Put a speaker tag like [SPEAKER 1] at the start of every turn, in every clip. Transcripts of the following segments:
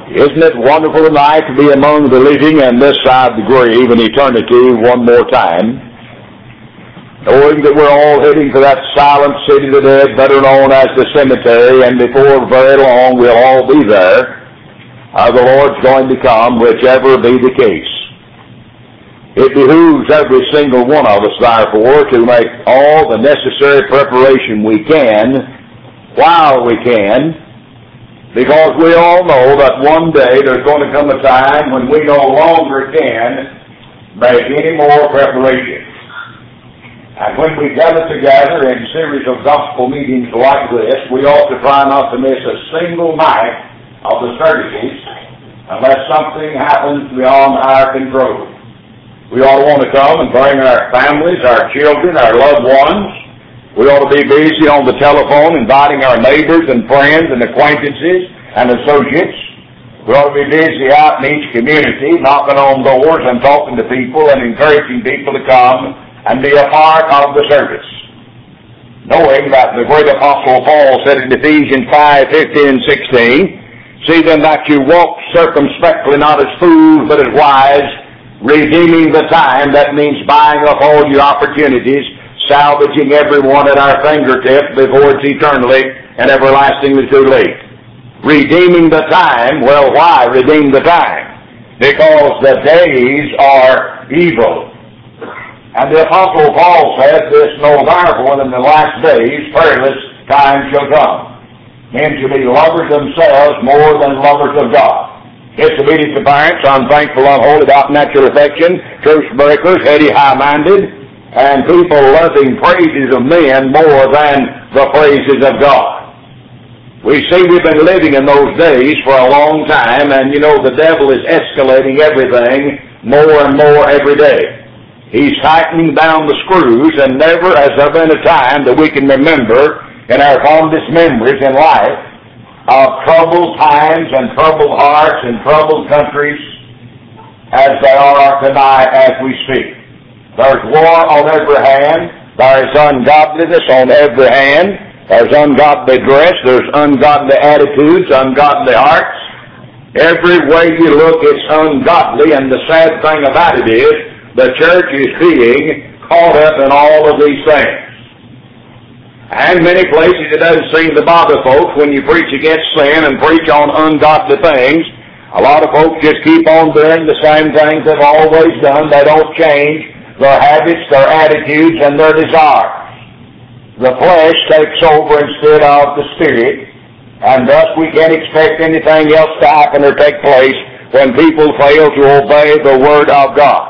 [SPEAKER 1] Isn't it wonderful tonight to be among the living and this side the grave in eternity one more time, knowing that we're all heading to that silent city of the dead, better known as the cemetery, and before very long we'll all be there. The Lord's going to come, whichever be the case. It behooves every single one of us, therefore, to make all the necessary preparation we can, while we can, because we all know that one day there's going to come a time when we no longer can make any more preparation. And when we gather together in a series of gospel meetings like this, we ought to try not to miss a single night of the services unless something happens beyond our control. We ought to want to come and bring our families, our children, our loved ones. We ought to be busy on the telephone inviting our neighbors and friends and acquaintances and associates. We ought to be busy out in each community knocking on doors and talking to people and encouraging people to come and be a part of the service. Knowing that the great Apostle Paul said in Ephesians 5:15 and 16, "See then that you walk circumspectly, not as fools, but as wise, redeeming the time." That means buying up all your opportunities, salvaging every one at our fingertips before it's eternally and everlastingly too late. Redeeming the time. Well, why redeem the time? Because the days are evil. And the Apostle Paul said, "This know therefore that in the last days perilous times shall come. Men shall be lovers themselves more than lovers of God. Disobedient to parents, unthankful, unholy, without natural affection, truce breakers, heady, high-minded, and people loving praises of men more than the praises of God." We see we've been living in those days for a long time, and you know the devil is escalating everything more and more every day. He's tightening down the screws, and never has there been a time that we can remember in our fondest memories in life of troubled times and troubled hearts and troubled countries as they are tonight as we speak. There's war on every hand. There's ungodliness on every hand. There's ungodly dress. There's ungodly attitudes, ungodly hearts. Every way you look, it's ungodly, and the sad thing about it is the church is being caught up in all of these things. And many places it doesn't seem to bother folks when you preach against sin and preach on ungodly things. A lot of folks just keep on doing the same things they've always done. They don't change their habits, their attitudes, and their desires. The flesh takes over instead of the Spirit, and thus we can't expect anything else to happen or take place when people fail to obey the Word of God.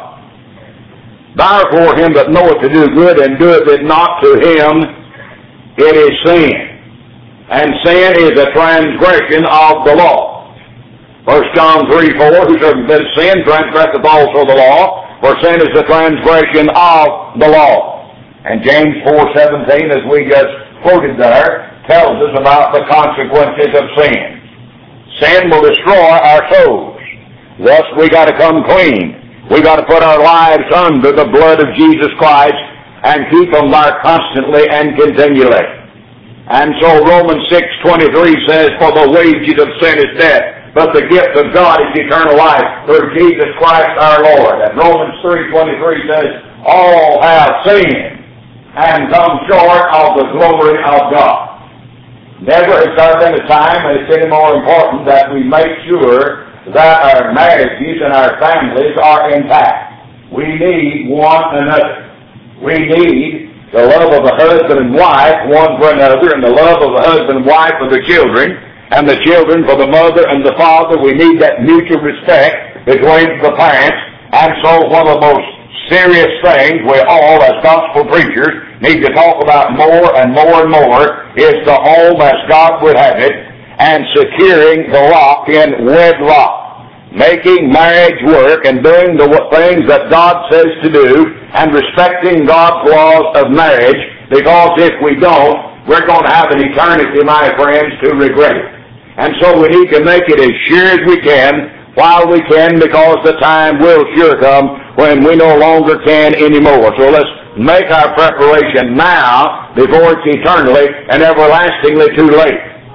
[SPEAKER 1] Therefore, him that knoweth to do good and doeth it not, to him it is sin. And sin is a transgression of the law. 1 John 3:4, "Whosoever commits sin transgresseth also the law, for sin is the transgression of the law." And James 4:17, as we just quoted there, tells us about the consequences of sin. Sin will destroy our souls. Thus we got to come clean. We got to put our lives under the blood of Jesus Christ and keep them there constantly and continually. And so Romans 6:23 says, "For the wages of sin is death, but the gift of God is eternal life through Jesus Christ our Lord." And Romans 3:23 says, "All have sinned and come short of the glory of God." Never has there been a time when it's any more important that we make sure that our marriages and our families are intact. We need one another. We need the love of the husband and wife one for another, and the love of the husband and wife for the children, and the children for the mother and the father. We need that mutual respect between the parents. And so one of the most serious things we all, as gospel preachers, need to talk about more and more and more is the home as God would have it, and securing the lock in wedlock. Making marriage work and doing the things that God says to do and respecting God's laws of marriage, because if we don't, we're going to have an eternity, my friends, to regret it. And so we need to make it as sure as we can while we can, because the time will sure come when we no longer can anymore. So let's make our preparation now before it's eternally and everlastingly too late.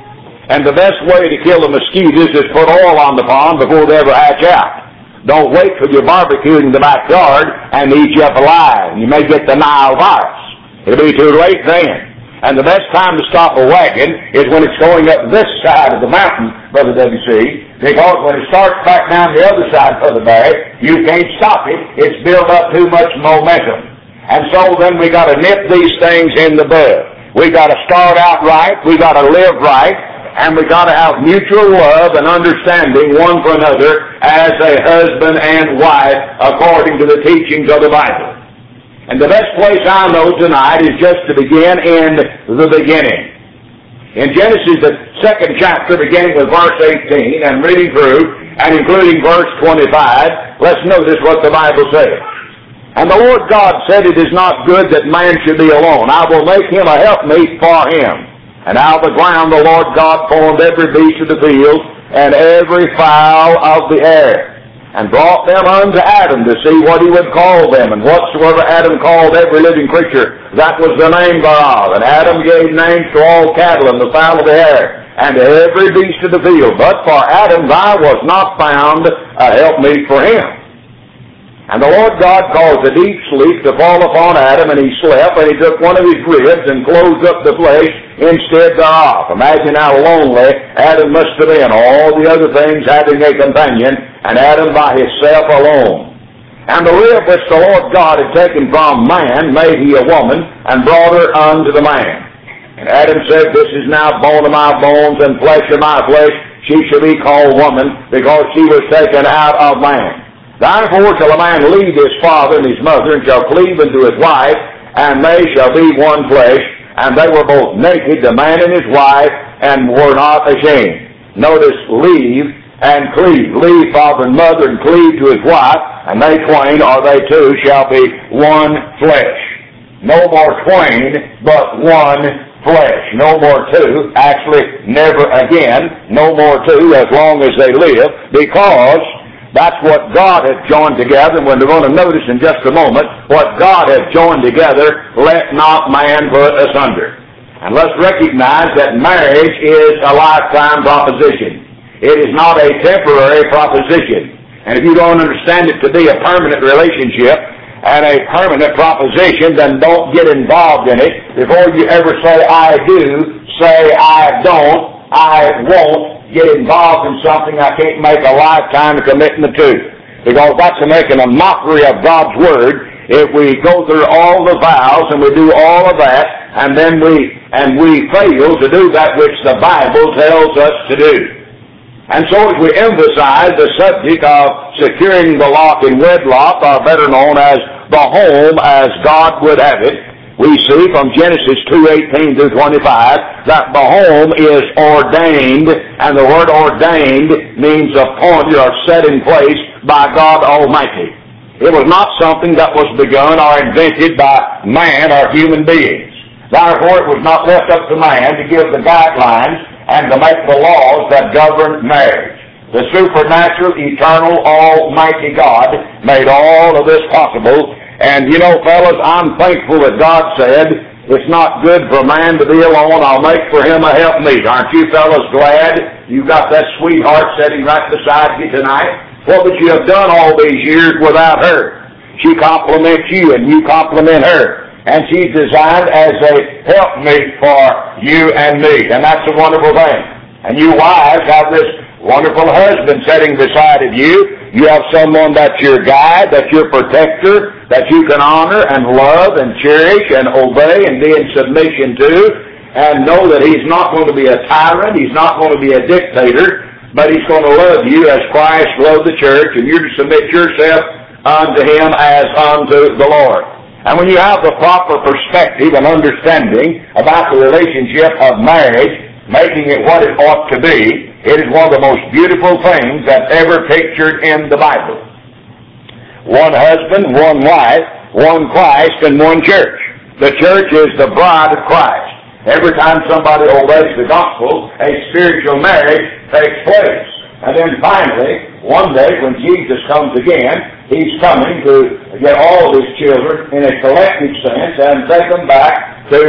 [SPEAKER 1] And the best way to kill the mosquitoes is put oil on the pond before they ever hatch out. Don't wait till you're barbecuing in the backyard and they eat you up alive. You may get the Nile virus. It'll be too late then. And the best time to stop a wagon is when it's going up this side of the mountain, Brother W.C., because when it starts back down the other side, Brother Barry, you can't stop it. It's built up too much momentum. And so then we got to nip these things in the bud. We got to start out right. We got to live right. And we got to have mutual love and understanding one for another as a husband and wife according to the teachings of the Bible. And the best place I know tonight is just to begin in the beginning. In Genesis, the 2nd chapter, beginning with verse 18 and reading through and including verse 25, let's notice what the Bible says. And the Lord God said, it is not good that man should be alone. I will make him a helpmeet for him. And out of the ground the Lord God formed every beast of the field and every fowl of the air, and brought them unto Adam to see what he would call them. And whatsoever Adam called every living creature, that was the name thereof. And Adam gave names to all cattle and the fowl of the air, and to every beast of the field. But for Adam there was not found a helpmeet for him. And the Lord God caused a deep sleep to fall upon Adam, and he slept, and he took one of his ribs and closed up the flesh instead thereof. Imagine how lonely Adam must have been, all the other things having a companion, and Adam by himself alone. And the rib which the Lord God had taken from man made he a woman, and brought her unto the man. And Adam said, this is now bone of my bones and flesh of my flesh. She shall be called woman, because she was taken out of man. Therefore shall a man leave his father and his mother, and shall cleave unto his wife, and they shall be one flesh. And they were both naked, the man and his wife, and were not ashamed. Notice leave and cleave. Leave father and mother and cleave to his wife, and they twain, or they two, shall be one flesh. No more twain, but one flesh. No more two. Actually, never again. No more two as long as they live, because that's what God has joined together, and we're going to notice in just a moment, what God has joined together, let not man put asunder. And let's recognize that marriage is a lifetime proposition. It is not a temporary proposition. And if you don't understand it to be a permanent relationship and a permanent proposition, then don't get involved in it. Before you ever say, I do, say, I don't, I won't. Get involved in something I can't make a lifetime commitment to, because that's making a mockery of God's Word if we go through all the vows and we do all of that, and then we fail to do that which the Bible tells us to do. And so as we emphasize the subject of securing the lock in wedlock, or better known as the home as God would have it, we see from Genesis 2:18 through 25 that the home is ordained, and the word ordained means appointed or set in place by God Almighty. It was not something that was begun or invented by man or human beings. Therefore, it was not left up to man to give the guidelines and to make the laws that govern marriage. The supernatural, eternal, almighty God made all of this possible. And you know, fellas, I'm thankful that God said, it's not good for man to be alone. I'll make for him a helpmeet. Aren't you fellas glad you got that sweetheart sitting right beside you tonight? What would you have done all these years without her? She compliments you and you compliment her. And she's designed as a helpmeet for you and me. And that's a wonderful thing. And you wives have this wonderful husband sitting beside of you. You have someone that's your guide, that's your protector, that you can honor and love and cherish and obey and be in submission to, and know that he's not going to be a tyrant, he's not going to be a dictator, but he's going to love you as Christ loved the church, and you're to submit yourself unto him as unto the Lord. And when you have the proper perspective and understanding about the relationship of marriage, making it what it ought to be, it is one of the most beautiful things that's ever pictured in the Bible. One husband, one wife, one Christ, and one church. The church is the bride of Christ. Every time somebody obeys the gospel, a spiritual marriage takes place. And then finally, one day when Jesus comes again, he's coming to get all of his children in a collective sense and take them back to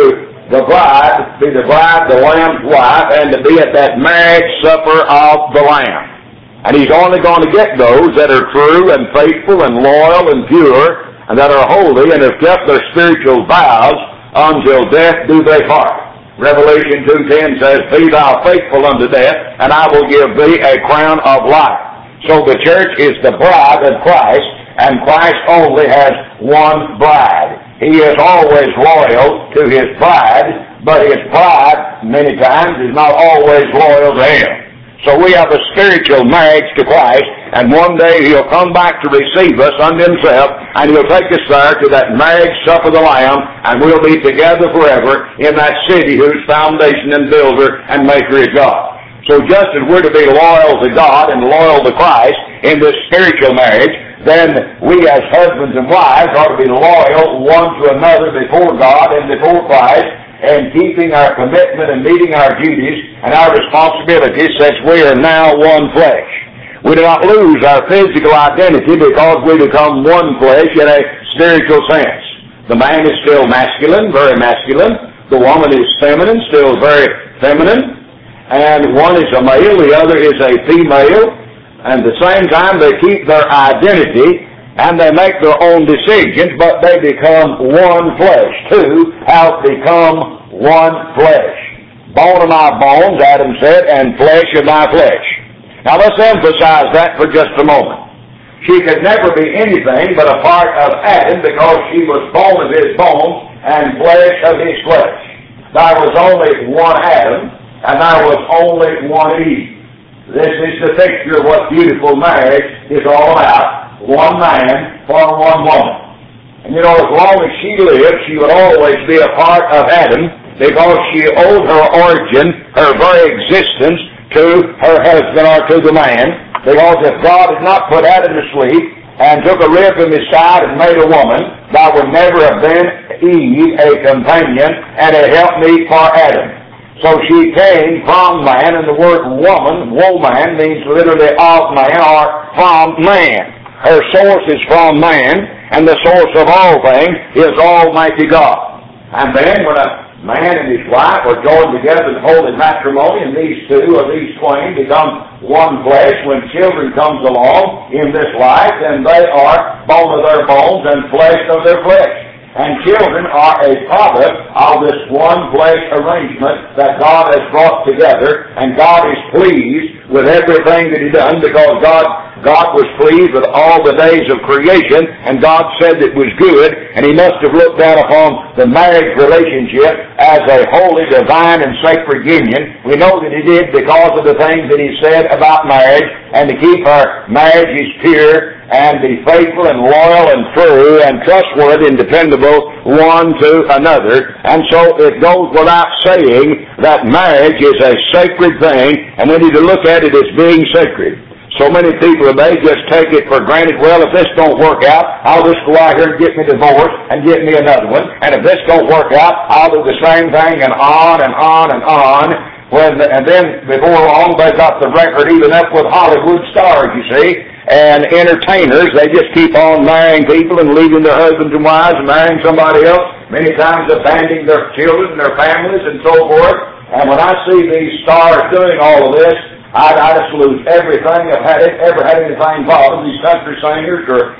[SPEAKER 1] the bride, be the bride, the Lamb's wife, and to be at that marriage supper of the Lamb. And He's only going to get those that are true and faithful and loyal and pure and that are holy and have kept their spiritual vows until death do they part. Revelation 2:10 says, Be thou faithful unto death, and I will give thee a crown of life. So the church is the bride of Christ, and Christ only has one bride. He is always loyal to His bride, but His bride, many times, is not always loyal to Him. So we have a spiritual marriage to Christ, and one day He'll come back to receive us unto Himself, and He'll take us there to that marriage supper of the Lamb, and we'll be together forever in that city whose foundation and builder and maker is God. So just as we're to be loyal to God and loyal to Christ in this spiritual marriage, then we as husbands and wives ought to be loyal one to another before God and before Christ, and keeping our commitment and meeting our duties and our responsibilities, since we are now one flesh. We do not lose our physical identity because we become one flesh in a spiritual sense. The man is still masculine, very masculine. The woman is feminine, still very feminine. And one is a male, the other is a female. And at the same time, they keep their identity and they make their own decisions, but they become one flesh. Two have become one flesh. Bone of my bones, Adam said, and flesh of my flesh. Now let's emphasize that for just a moment. She could never be anything but a part of Adam because she was bone of his bones and flesh of his flesh. There was only one Adam and there was only one Eve. This is the picture of what beautiful marriage is all about. One man for one woman. And you know, as long as she lived, she would always be a part of Adam because she owed her origin, her very existence, to her husband or to the man. Because if God had not put Adam to sleep and took a rib from his side and made a woman, there would never have been Eve, a companion and a helpmeet for Adam. So she came from man, and the word woman, woman, means literally of man or from man. Her source is from man, and the source of all things is Almighty God. And then when a man and his wife are joined together in holy matrimony, and these two or these twain become one flesh, when children comes along in this life, then they are bone of their bones and flesh of their flesh. And children are a product of this one flesh arrangement that God has brought together, and God is pleased with everything that He done because God was pleased with all the days of creation, and God said it was good, and He must have looked down upon the marriage relationship as a holy, divine, and sacred union. We know that He did because of the things that He said about marriage, and to keep our marriages pure, and be faithful and loyal and true and trustworthy and dependable one to another. And so it goes without saying that marriage is a sacred thing, and we need to look at it as being sacred. So many people today just take it for granted, well, if this don't work out, I'll just go out here and get me a divorce and get me another one. And if this don't work out, I'll do the same thing, and on and on and on. And then before long, they've got the record even up with Hollywood stars, you see. And entertainers, they just keep on marrying people and leaving their husbands and wives and marrying somebody else, many times abandoning their children and their families and so forth. And when I see these stars doing all of this, I just lose everything I've ever had anything involved. These country singers or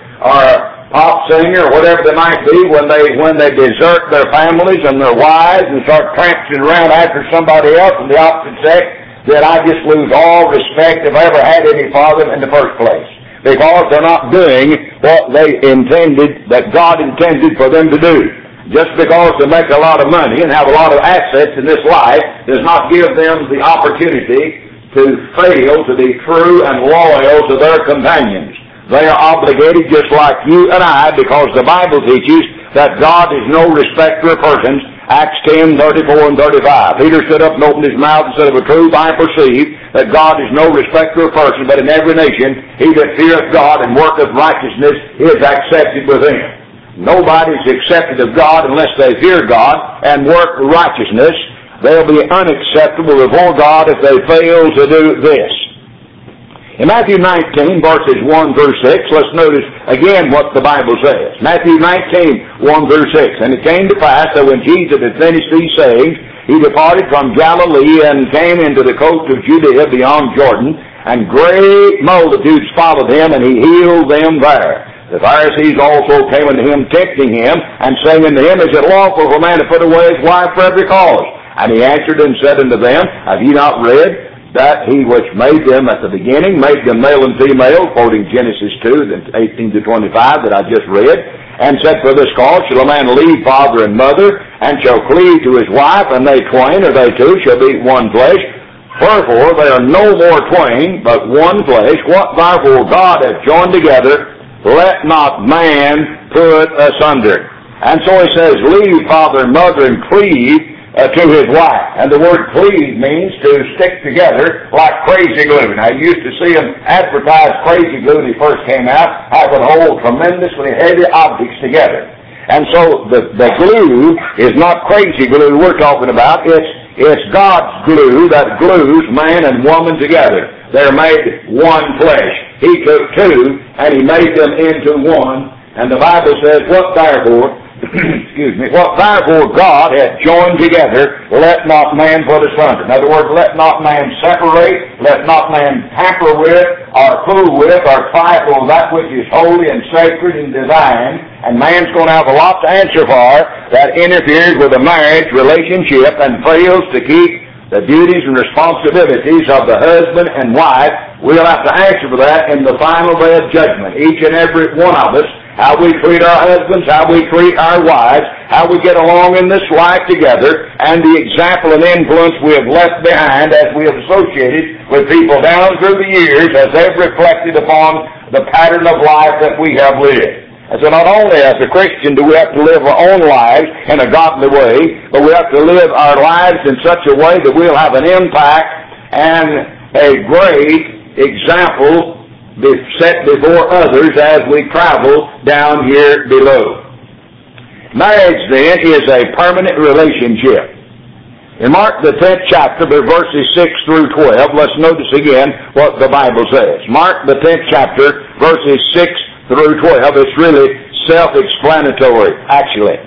[SPEAKER 1] pop singer or whatever they might be, when they desert their families and their wives and start prancing around after somebody else from the opposite sex, that I just lose all respect if I ever had any for them in the first place. Because they're not doing what they intended, that God intended for them to do. Just because they make a lot of money and have a lot of assets in this life does not give them the opportunity to fail to be true and loyal to their companions. They are obligated just like you and I, because the Bible teaches that God is no respecter of persons. Acts 10, 34 and 35. Peter stood up and opened his mouth and said, of a truth I perceive that God is no respecter of persons, but in every nation he that feareth God and worketh righteousness is accepted with him. Nobody's accepted of God unless they fear God and work righteousness. They'll be unacceptable before God if they fail to do this. In Matthew 19, verses 1 through 6, let's notice again what the Bible says. Matthew 19, 1 through 6. And it came to pass that when Jesus had finished these sayings, he departed from Galilee and came into the coast of Judea beyond Jordan, and great multitudes followed him, and he healed them there. The Pharisees also came unto him, tempting him, and saying unto him, Is it lawful for a man to put away his wife for every cause? And he answered and said unto them, Have ye not read that he which made them at the beginning, made them male and female, quoting Genesis 2, 18 to 25 that I just read, and said, For this cause shall a man leave father and mother, and shall cleave to his wife, and they twain, or they two, shall be one flesh. Wherefore they are no more twain, but one flesh. What therefore God hath joined together, let not man put asunder. And so he says, leave father and mother and cleave to his wife. And the word cleave means to stick together like crazy glue. Now, you used to see them advertise crazy glue when it first came out, how it would hold tremendously heavy objects together. And so the glue is not crazy glue we're talking about. It's God's glue that glues man and woman together. They're made one flesh. He took two and he made them into one. And the Bible says, what therefore God hath joined together, let not man put asunder. In other words, let not man separate, let not man tamper with, or fool with, or trifle that which is holy and sacred and divine. And man's going to have a lot to answer for that interferes with a marriage relationship and fails to keep the duties and responsibilities of the husband and wife. We'll have to answer for that in the final day of judgment. Each and every one of us, how we treat our husbands, how we treat our wives, how we get along in this life together, and the example and influence we have left behind as we have associated with people down through the years as they've reflected upon the pattern of life that we have lived. And so not only as a Christian do we have to live our own lives in a godly way, but we have to live our lives in such a way that we'll have an impact and a great example set before others as we travel down here below. Marriage, then, is a permanent relationship. In Mark the 10th chapter, verses 6 through 12, let's notice again what the Bible says. Mark the 10th chapter, verses 6 through 12, it's really self-explanatory, actually.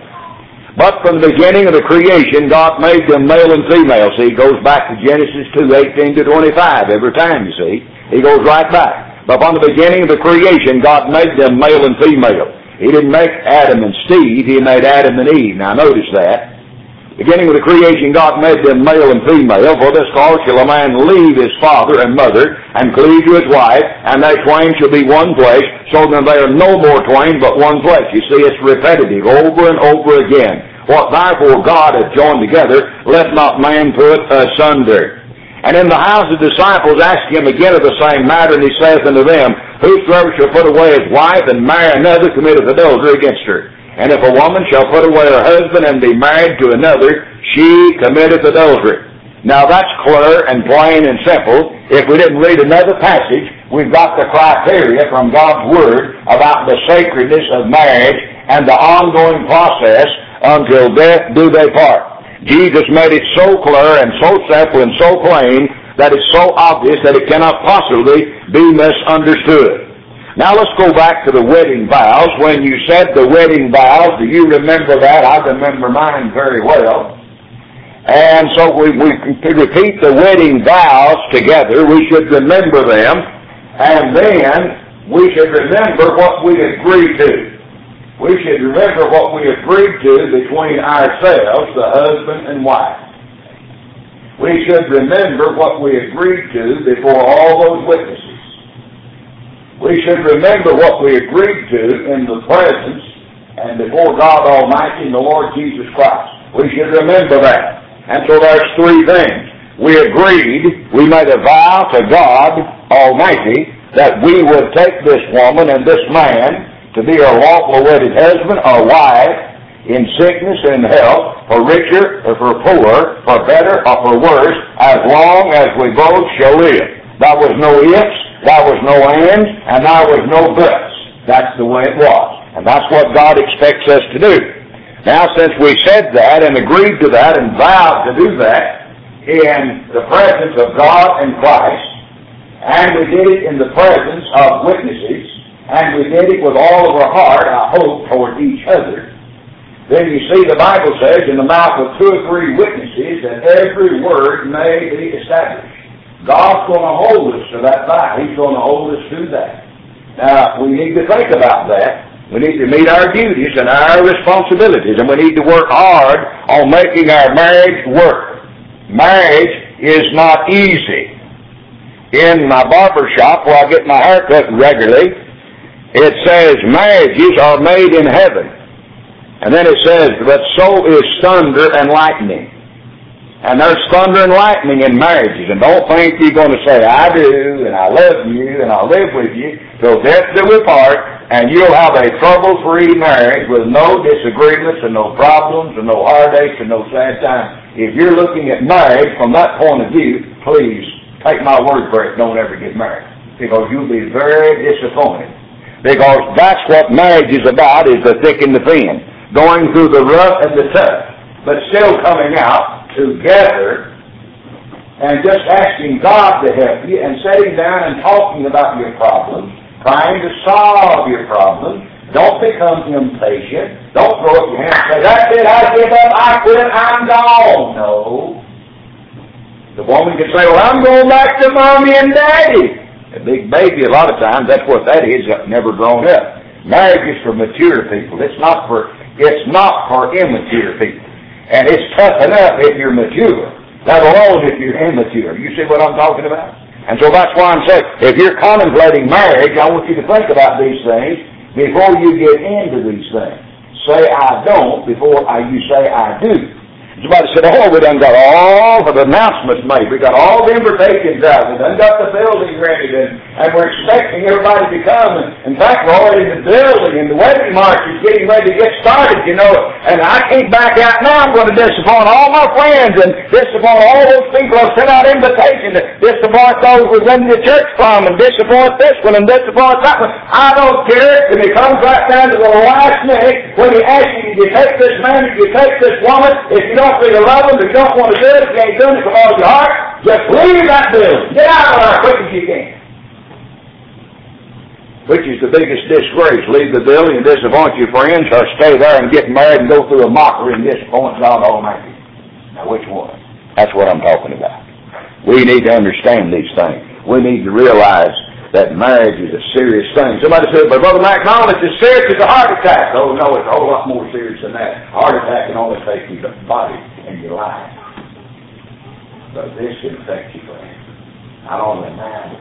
[SPEAKER 1] But from the beginning of the creation, God made them male and female. See, he goes back to Genesis 2, 18 to 25 every time, you see. He goes right back. But from the beginning of the creation, God made them male and female. He didn't make Adam and Steve, He made Adam and Eve. Now notice that. Beginning with the creation, God made them male and female. For this cause shall a man leave his father and mother, and cleave to his wife, and they twain shall be one flesh, so that they are no more twain, but one flesh. You see, it's repetitive, over and over again. What therefore God hath joined together, let not man put asunder. And in the house the disciples asked him again of the same matter, and he saith unto them, Whosoever shall put away his wife and marry another committeth adultery against her. And if a woman shall put away her husband and be married to another, she committeth adultery. Now that's clear and plain and simple. If we didn't read another passage, we've got the criteria from God's Word about the sacredness of marriage and the ongoing process until death do they part. Jesus made it so clear and so simple and so plain that it's so obvious that it cannot possibly be misunderstood. Now let's go back to the wedding vows. When you said the wedding vows, do you remember that? I remember mine very well. And so we repeat the wedding vows together. We should remember them. And then we should remember what we agreed to. We should remember what we agreed to between ourselves, the husband and wife. We should remember what we agreed to before all those witnesses. We should remember what we agreed to in the presence and before God Almighty and the Lord Jesus Christ. We should remember that. And so there's three things. We agreed, we made a vow to God Almighty that we would take this woman and this man to be our lawful wedded husband or wife in sickness and health, for richer or for poorer, for better or for worse, as long as we both shall live. There was no ifs, there was no ands, and there was no buts. That's the way it was. And that's what God expects us to do. Now, since we said that and agreed to that and vowed to do that in the presence of God and Christ, and we did it in the presence of witnesses, and we did it with all of our heart, I hope, toward each other, then you see the Bible says in the mouth of 2 or 3 witnesses that every word may be established. God's going to hold us to that vow. He's going to hold us to that. Now, we need to think about that. We need to meet our duties and our responsibilities, and we need to work hard on making our marriage work. Marriage is not easy. In my barber shop where I get my hair cut regularly, it says marriages are made in heaven. And then it says, but so is thunder and lightning. And there's thunder and lightning in marriages. And don't think you're going to say, I do, and I love you, and I'll live with you, till death do we part, and you'll have a trouble-free marriage with no disagreements and no problems and no heartaches and no sad times. If you're looking at marriage from that point of view, please, take my word for it, don't ever get married. Because you'll be very disappointed. Because that's what marriage is about, is the thick and the thin. Going through the rough and the tough, but still coming out together and just asking God to help you and sitting down and talking about your problems, trying to solve your problems. Don't become impatient. Don't throw up your hands and say, that's it, I give up, I quit, I'm gone. No. The woman can say, well, I'm going back to Mommy and Daddy. A big baby, a lot of times, that's what that is, never grown up. Marriage is for mature people. It's not for immature people. And it's tough enough if you're mature, let alone if you're immature. You see what I'm talking about? And so that's why I'm saying, if you're contemplating marriage, I want you to think about these things before you get into these things. Say I don't before you say I do. Somebody said, oh, we done got all of the announcements made. We got all the invitations out. We done got the building ready. And we're expecting everybody to come. And in fact, we're already in the building. And the wedding march is getting ready to get started, you know. And I can't back out now. I'm going to disappoint all my friends and disappoint all those people who sent out invitations. Disappoint those who went to the church from. And disappoint this one and disappoint that one. I don't care. If it comes right down to the last minute when he asks you, do you take this man, do you take this woman? If you don't really love them, if you don't want to do it, if you ain't doing it from all your heart, just leave that building. Get out of there as quick as you can. Which is the biggest disgrace? Leave the building and disappoint your friends, or stay there and get married and go through a mockery and disappoint God Almighty? Now which one? That's what I'm talking about. We need to understand these things. We need to realize that marriage is a serious thing. Somebody said, but Brother McDonald, it's as serious as a heart attack. Oh, no, it's a whole lot more serious than that. A heart attack can only take your body and your life. But this can affect you, friend. Not only mind.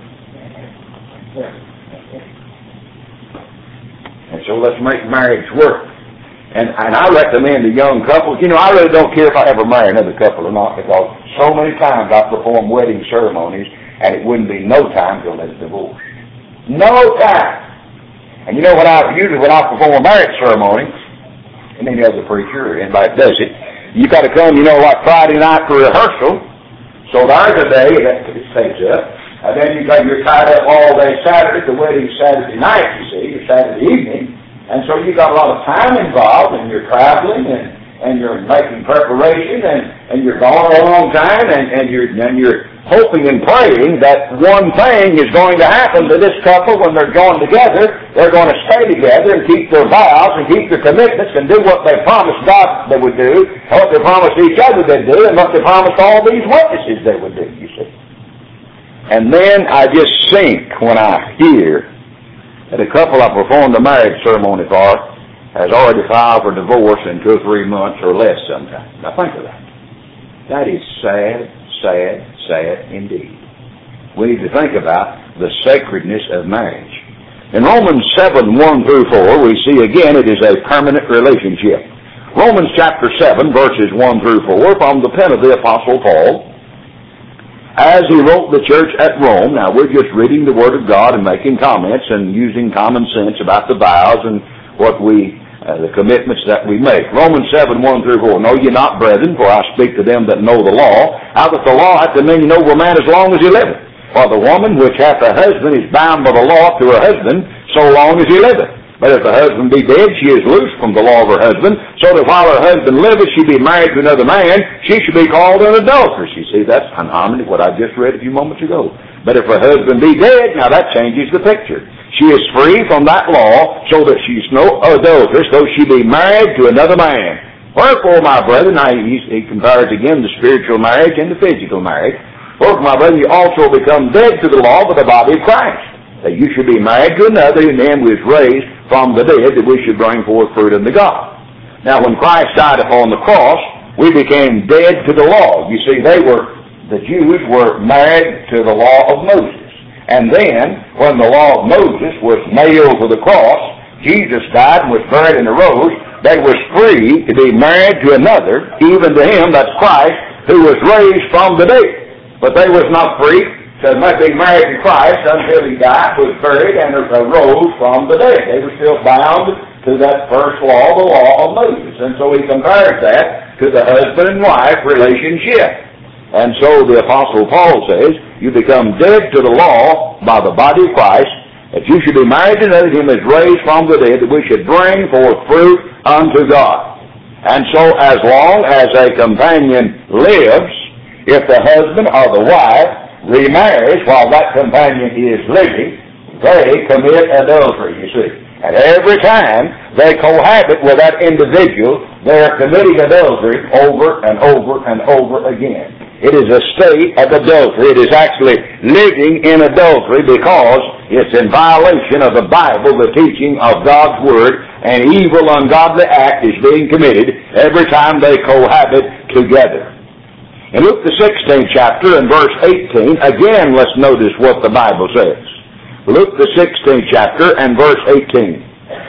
[SPEAKER 1] And so let's make marriage work. And I recommend to young couples, you know, I really don't care if I ever marry another couple or not, because so many times I perform wedding ceremonies and it wouldn't be no time till there's divorce. No time. And you know what usually when I perform a marriage ceremony, and any other preacher or anybody does it, you got to come, you know, like Friday night for rehearsal. So there's a day that it takes up. And then you're tied up all day Saturday. The wedding's Saturday night, you see, or Saturday evening. And so you got a lot of time involved, and you're traveling, and you're making preparation, and you're gone a long time, and you're hoping and praying that one thing is going to happen to this couple when they're going together. They're going to stay together and keep their vows and keep their commitments and do what they promised God they would do, what they promised each other they'd do, and what they promised all these witnesses they would do, you see. And then I just sink when I hear that a couple I performed a marriage ceremony for has already filed for divorce in 2 or 3 months or less sometimes. Now think of that. That is sad, sad, sad indeed. We need to think about the sacredness of marriage. In Romans 7:1 through 4, we see again it is a permanent relationship. Romans chapter 7, verses 1 through 4, from the pen of the Apostle Paul, as he wrote the church at Rome. Now we're just reading the Word of God and making comments and using common sense about the vows and what the commitments that we make. Romans 7:1 through 4. Know ye not, brethren, for I speak to them that know the law, how that the law hath dominion over a man as long as he liveth. For the woman which hath a husband is bound by the law to her husband so long as he liveth. But if the husband be dead, she is loose from the law of her husband, so that while her husband liveth, she be married to another man, she should be called an adulteress. You see, that's in harmony with what I just read a few moments ago. But if her husband be dead, now that changes the picture. She is free from that law, so that she's no adulteress, though she be married to another man. Wherefore, my brethren, now he compares again the spiritual marriage and the physical marriage. Wherefore, my brethren, you also become dead to the law by the body of Christ, that you should be married to another, and him who is raised from the dead, that we should bring forth fruit unto God. Now, when Christ died upon the cross, we became dead to the law. You see, the Jews were married to the law of Moses. And then, when the law of Moses was nailed to the cross, Jesus died and was buried and arose, they were free to be married to another, even to him, that's Christ, who was raised from the dead. But they was not free to be married to Christ until he died, was buried, and arose from the dead. They were still bound to that first law, the law of Moses. And so he compares that to the husband and wife relationship. And so the Apostle Paul says, you become dead to the law by the body of Christ, that you should be married to another, him is raised from the dead, that we should bring forth fruit unto God. And so as long as a companion lives, if the husband or the wife remarries while that companion is living, they commit adultery, you see. And every time they cohabit with that individual, they are committing adultery over and over and over again. It is a state of adultery. It is actually living in adultery because it's in violation of the Bible, the teaching of God's Word, and evil, ungodly act is being committed every time they cohabit together. In Luke the 16th chapter and verse 18, again let's notice what the Bible says. Luke the 16th chapter and verse 18.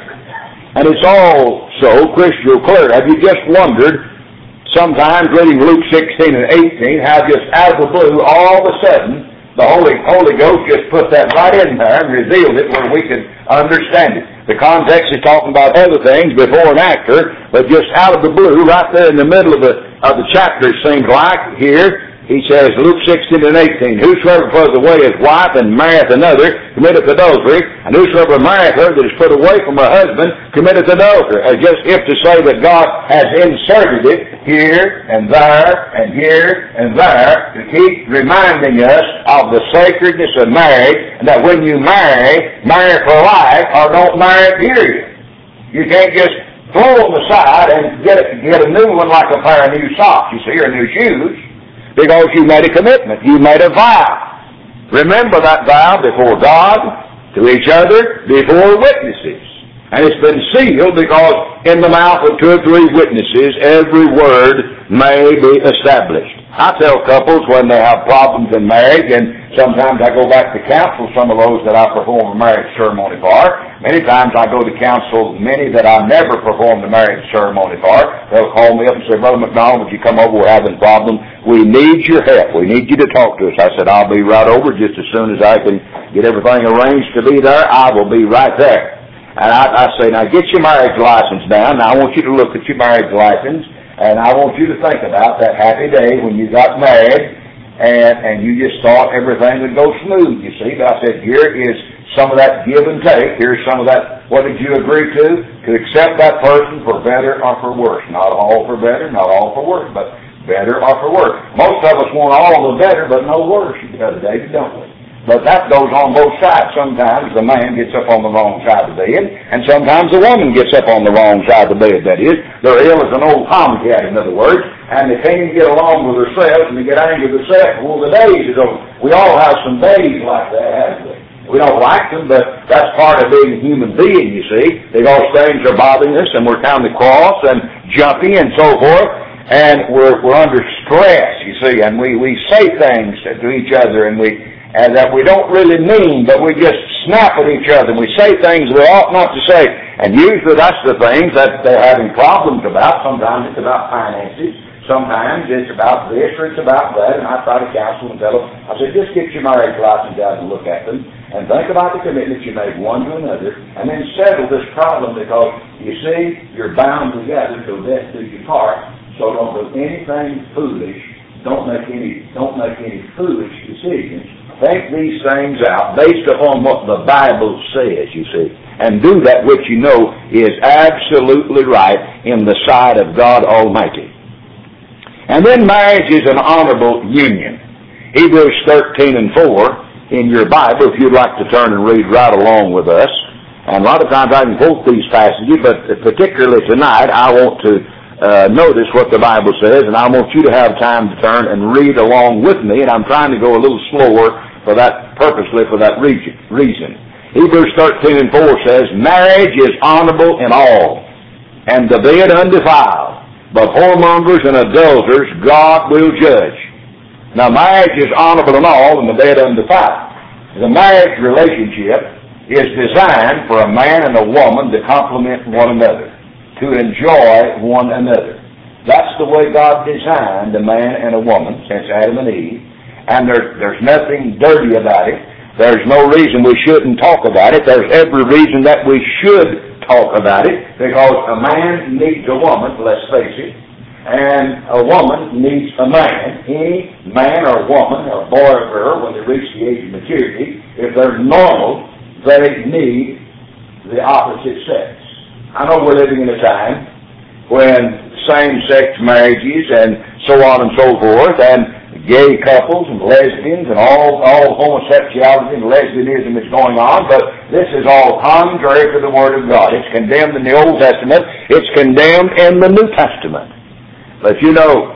[SPEAKER 1] And it's all so crystal clear. Have you just wondered, sometimes reading Luke 16 and 18, how just out of the blue, all of a sudden, the Holy Ghost just put that right in there and revealed it where we could understand it. The context is talking about other things before and after, but just out of the blue, right there in the middle of the chapter, it seems like, here, he says, Luke 16 and 18, whosoever putteth away his wife and marrieth another committeth adultery, and whosoever marrieth her that is put away from her husband committeth adultery. As just if to say that God has inserted it here and there and here and there to keep reminding us of the sacredness of marriage, and that when you marry for life or don't marry, period. You can't just throw them aside and get a new one like a pair of new socks, you see, or new shoes. Because you made a commitment. You made a vow. Remember that vow before God, to each other, before witnesses. And it's been sealed because in the mouth of 2 or 3 witnesses, every word may be established. I tell couples when they have problems in marriage, and sometimes I go back to counsel some of those that I perform a marriage ceremony for. Many times I go to counsel many that I never performed a marriage ceremony for. They'll call me up and say, Brother McDonald, would you come over? We're having problems. We need your help. We need you to talk to us. I said, I'll be right over just as soon as I can get everything arranged to be there. I will be right there. And I say, now get your marriage license down. Now I want you to look at your marriage license, and I want you to think about that happy day when you got married, and you just thought everything would go smooth, you see. But I said, here is some of that give and take. Here's some of that, what did you agree to? To accept that person for better or for worse. Not all for better, not all for worse, but better or for worse. Most of us want all the better, but no worse, Brother David, don't we? But that goes on both sides. Sometimes the man gets up on the wrong side of the bed, and sometimes the woman gets up on the wrong side of the bed, that is. They're ill as an old tomcat, in other words, and they can't even get along with themselves, and they get angry with themselves. Well, the days is over. We all have some days like that, haven't we? We don't like them, but that's part of being a human being, you see. Because things are bothering us, and we're kind of cross and jumpy and so forth, and we're under stress, you see, and we say things to each other, and that we don't really mean, but we just snap at each other, and we say things we ought not to say. And usually that's the things that they're having problems about. Sometimes it's about finances. Sometimes it's about this or it's about that. And I try to counsel and tell them, I said, just get your marriage license out and look at them, and think about the commitment you made one to another, and then settle this problem, because, you see, you're bound together till death do you part. So don't do anything foolish. Don't make any foolish decisions Think these things out based upon what the Bible says, you see, and do that which you know is absolutely right in the sight of God Almighty. And then marriage is an honorable union. Hebrews 13 and 4 in your Bible, if you'd like to turn and read right along with us. And a lot of times I can quote these passages, but particularly tonight I want to notice what the Bible says, and I want you to have time to turn and read along with me, and I'm trying to go a little slower purposely for that reason. Hebrews 13 and 4 says, marriage is honorable in all, and the bed undefiled, but whoremongers and adulterers God will judge. Now marriage is honorable in all, and the bed undefiled. The marriage relationship is designed for a man and a woman to complement one another, to enjoy one another. That's the way God designed a man and a woman since Adam and Eve. And there's nothing dirty about it. There's no reason we shouldn't talk about it. There's every reason that we should talk about it, because a man needs a woman, let's face it, and a woman needs a man. Any man or woman, or boy or girl, when they reach the age of maturity, if they're normal, they need the opposite sex. I know we're living in a time when same-sex marriages and so on and so forth, and gay couples and lesbians and all homosexuality and lesbianism is going on, but this is all contrary to the Word of God. It's condemned in the Old Testament. It's condemned in the New Testament. But you know,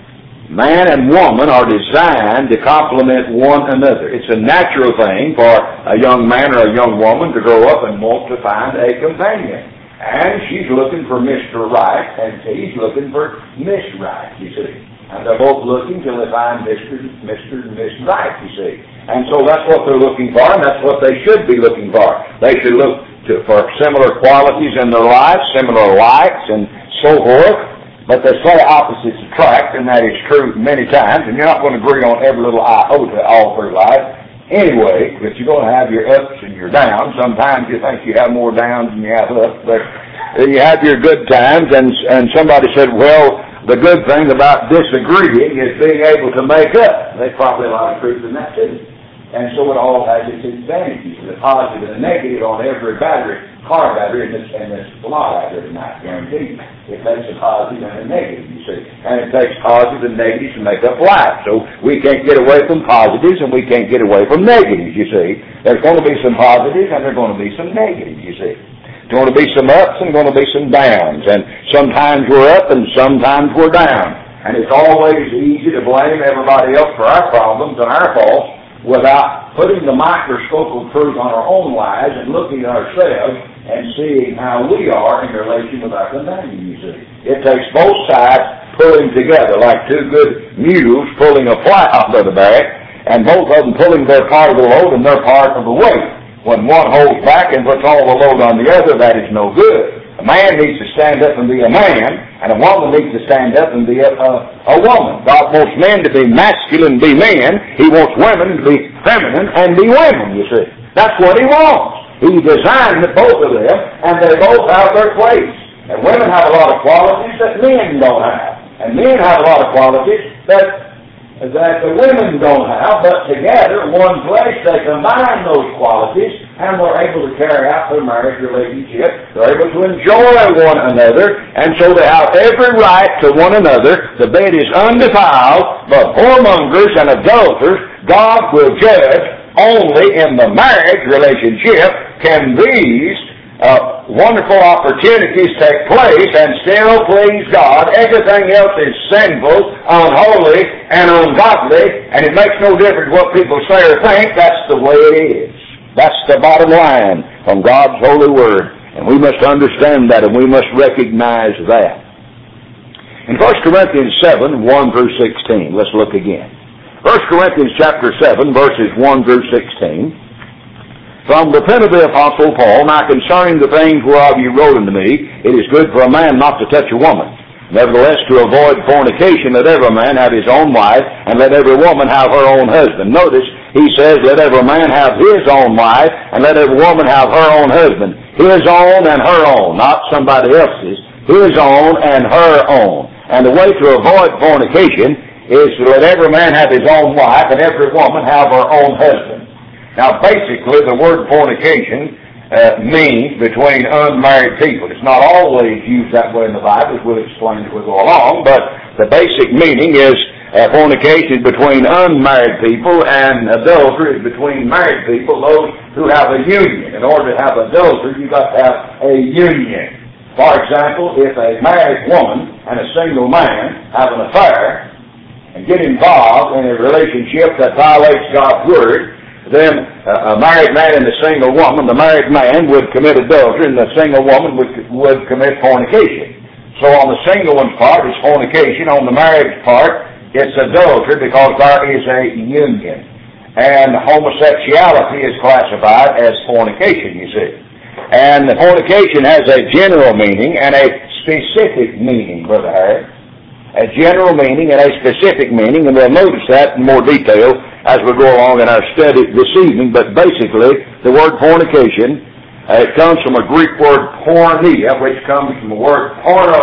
[SPEAKER 1] man and woman are designed to complement one another. It's a natural thing for a young man or a young woman to grow up and want to find a companion. And she's looking for Mr. Right, and he's looking for Miss Right, you see. And they're both looking till they find Mr. and Miss Right, you see. And so that's what they're looking for, and that's what they should be looking for. They should look for similar qualities in their lives, similar likes, and so forth. But they say opposites attract, and that is true many times, and you're not going to agree on every little iota all through life. Anyway, but you're going to have your ups and your downs. Sometimes you think you have more downs than you have ups, but you have your good times, and somebody said, well, the good thing about disagreeing is being able to make up. There's probably a lot of truth in that too. And so it all has its advantages, the positive and the negative on every car battery in this law battery tonight, guaranteed. It makes a positive and a negative, you see. And it takes positives and negatives to make up life. So we can't get away from positives and we can't get away from negatives, you see. There's going to be some positives and there's going to be some negatives, you see. There's going to be some ups and going to be some downs. And sometimes we're up and sometimes we're down. And it's always easy to blame everybody else for our problems and our faults without putting the microscope of truth on our own lives and looking at ourselves and seeing how we are in relation with our companion, you see. It takes both sides pulling together, like two good mules pulling a plow to the back, and both of them pulling their part of the load and their part of the weight. When one holds back and puts all the load on the other, that is no good. A man needs to stand up and be a man, and a woman needs to stand up and be a woman. God wants men to be masculine and be men. He wants women to be feminine and be women, you see. That's what He wants. He designed both of them, and they both have their place. And women have a lot of qualities that men don't have. And men have a lot of qualities that the women don't have, but together, one flesh, they combine those qualities, and they're able to carry out their marriage relationship. They're able to enjoy one another, and so they have every right to one another. The bed is undefiled, but whoremongers and adulterers God will judge. Only in the marriage relationship can these wonderful opportunities take place and still please God. Everything else is sinful, unholy, and ungodly, and it makes no difference what people say or think. That's the way it is. That's the bottom line from God's holy word. And we must understand that, and we must recognize that. In 1 Corinthians 7, 1 through 16, let's look again. 1 Corinthians chapter 7, verses 1 through 16. From the pen of the Apostle Paul, now concerning the things whereof you wrote unto me, it is good for a man not to touch a woman. Nevertheless, to avoid fornication, let every man have his own wife, and let every woman have her own husband. Notice, he says, let every man have his own wife, and let every woman have her own husband. His own and her own, not somebody else's. His own and her own. And the way to avoid fornication is to let every man have his own wife and every woman have her own husband. Now, basically, the word fornication means between unmarried people. It's not always used that way in the Bible, as we'll explain as we go along, but the basic meaning is fornication between unmarried people, and adultery is between married people, those who have a union. In order to have adultery, you've got to have a union. For example, if a married woman and a single man have an affair and get involved in a relationship that violates God's Word, then a married man and a single woman, the married man would commit adultery and the single woman would commit fornication. So on the single one's part, it's fornication. On the married part, it's adultery because there is a union. And homosexuality is classified as fornication, you see. And the fornication has a general meaning and a specific meaning, Brother Harry. A general meaning and a specific meaning, and we'll notice that in more detail as we go along in our study this evening. But basically, the word fornication, it comes from a Greek word porneia, which comes from the word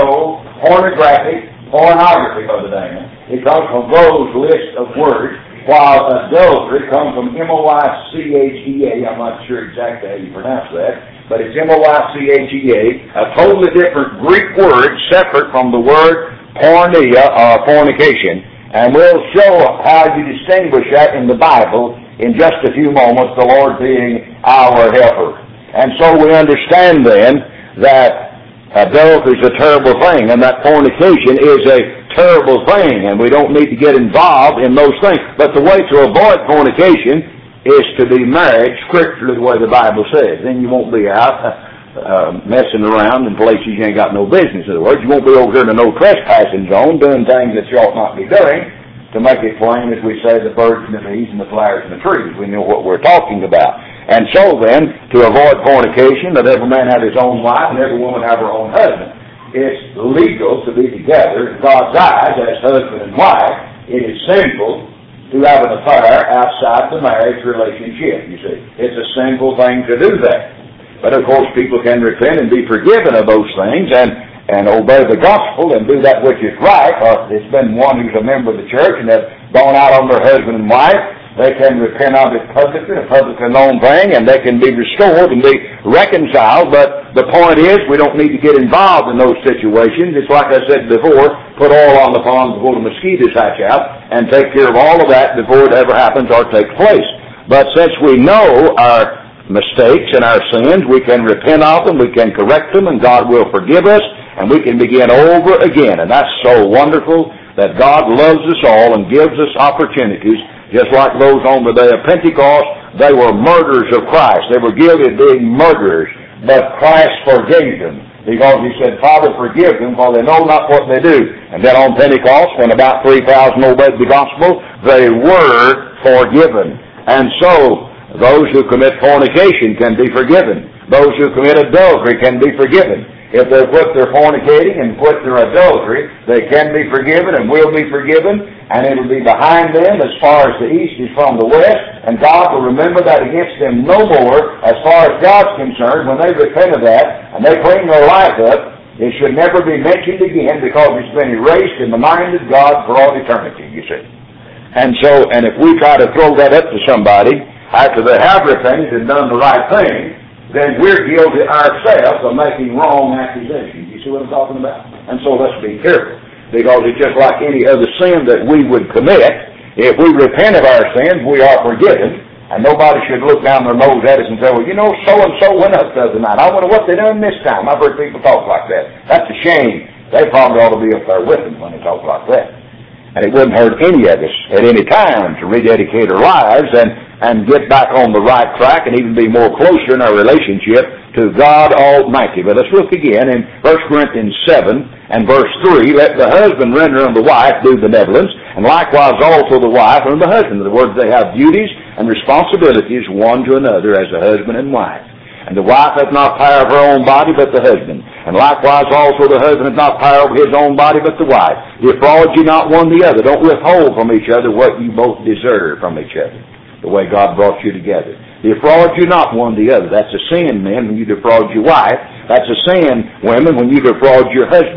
[SPEAKER 1] pornographic, pornography, Brother Daniel. It comes from those lists of words, while adultery comes from M-O-I-C-H-E-A. I'm not sure exactly how you pronounce that, but it's M-O-I-C-H-E-A, a totally different Greek word separate from the word porneia or fornication. And we'll show how you distinguish that in the Bible in just a few moments, the Lord being our helper. And so we understand then that adultery is a terrible thing, and that fornication is a terrible thing, and we don't need to get involved in those things. But the way to avoid fornication is to be married scripturally the way the Bible says. Then you won't be out messing around in places you ain't got no business. In other words, you won't be over here in a no trespassing zone doing things that you ought not be doing. To make it plain, as we say, the birds and the bees and the flowers and the trees. We know what we're talking about. And so then, to avoid fornication, that every man have his own wife and every woman have her own husband. It's legal to be together in God's eyes as husband and wife. It is sinful to have an affair outside the marriage relationship, you see. It's a sinful thing to do that. But of course, people can repent and be forgiven of those things and obey the gospel and do that which is right. Or it's been one who's a member of the church and have gone out on their husband and wife. They can repent of it publicly, a publicly known thing, and they can be restored and be reconciled. But the point is, we don't need to get involved in those situations. It's like I said before, put oil on the pond before the mosquitoes hatch out and take care of all of that before it ever happens or takes place. But since we know our mistakes and our sins, we can repent of them, we can correct them, and God will forgive us, and we can begin over again. And that's so wonderful that God loves us all and gives us opportunities. Just like those on the day of Pentecost, they were murderers of Christ. They were guilty of being murderers, but Christ forgave them because He said, Father, forgive them, for they know not what they do. And then on Pentecost, when about 3,000 obeyed the gospel, they were forgiven. And so, those who commit fornication can be forgiven. Those who commit adultery can be forgiven. If they quit their fornicating and quit their adultery, they can be forgiven and will be forgiven, and it will be behind them as far as the east is from the west, and God will remember that against them no more as far as God's concerned. When they repent of that and they clean their life up, it should never be mentioned again because it's been erased in the mind of God for all eternity, you see. And if we try to throw that up to somebody after they have repented and done the right thing, then we're guilty ourselves of making wrong accusations. You see what I'm talking about? And so let's be careful, because it's just like any other sin that we would commit. If we repent of our sins, we are forgiven, and nobody should look down their nose at us and say, well, you know, so-and-so went up the other night. I wonder what they done this time. I've heard people talk like that. That's a shame. They probably ought to be up there with them when they talk like that. And it wouldn't hurt any of us at any time to rededicate our lives and get back on the right track and even be more closer in our relationship to God Almighty. But let's look again in 1 Corinthians 7 and verse 3. Let the husband render unto the wife due benevolence, and likewise also the wife unto the husband. In other words, they have duties and responsibilities one to another as a husband and wife. And the wife hath not power of her own body, but the husband. And likewise also the husband hath not power over his own body, but the wife. Defraud you not one the other. Don't withhold from each other what you both deserve from each other, the way God brought you together. Defraud you not one the other. That's a sin, men, when you defraud your wife. That's a sin, women, when you defraud your husband.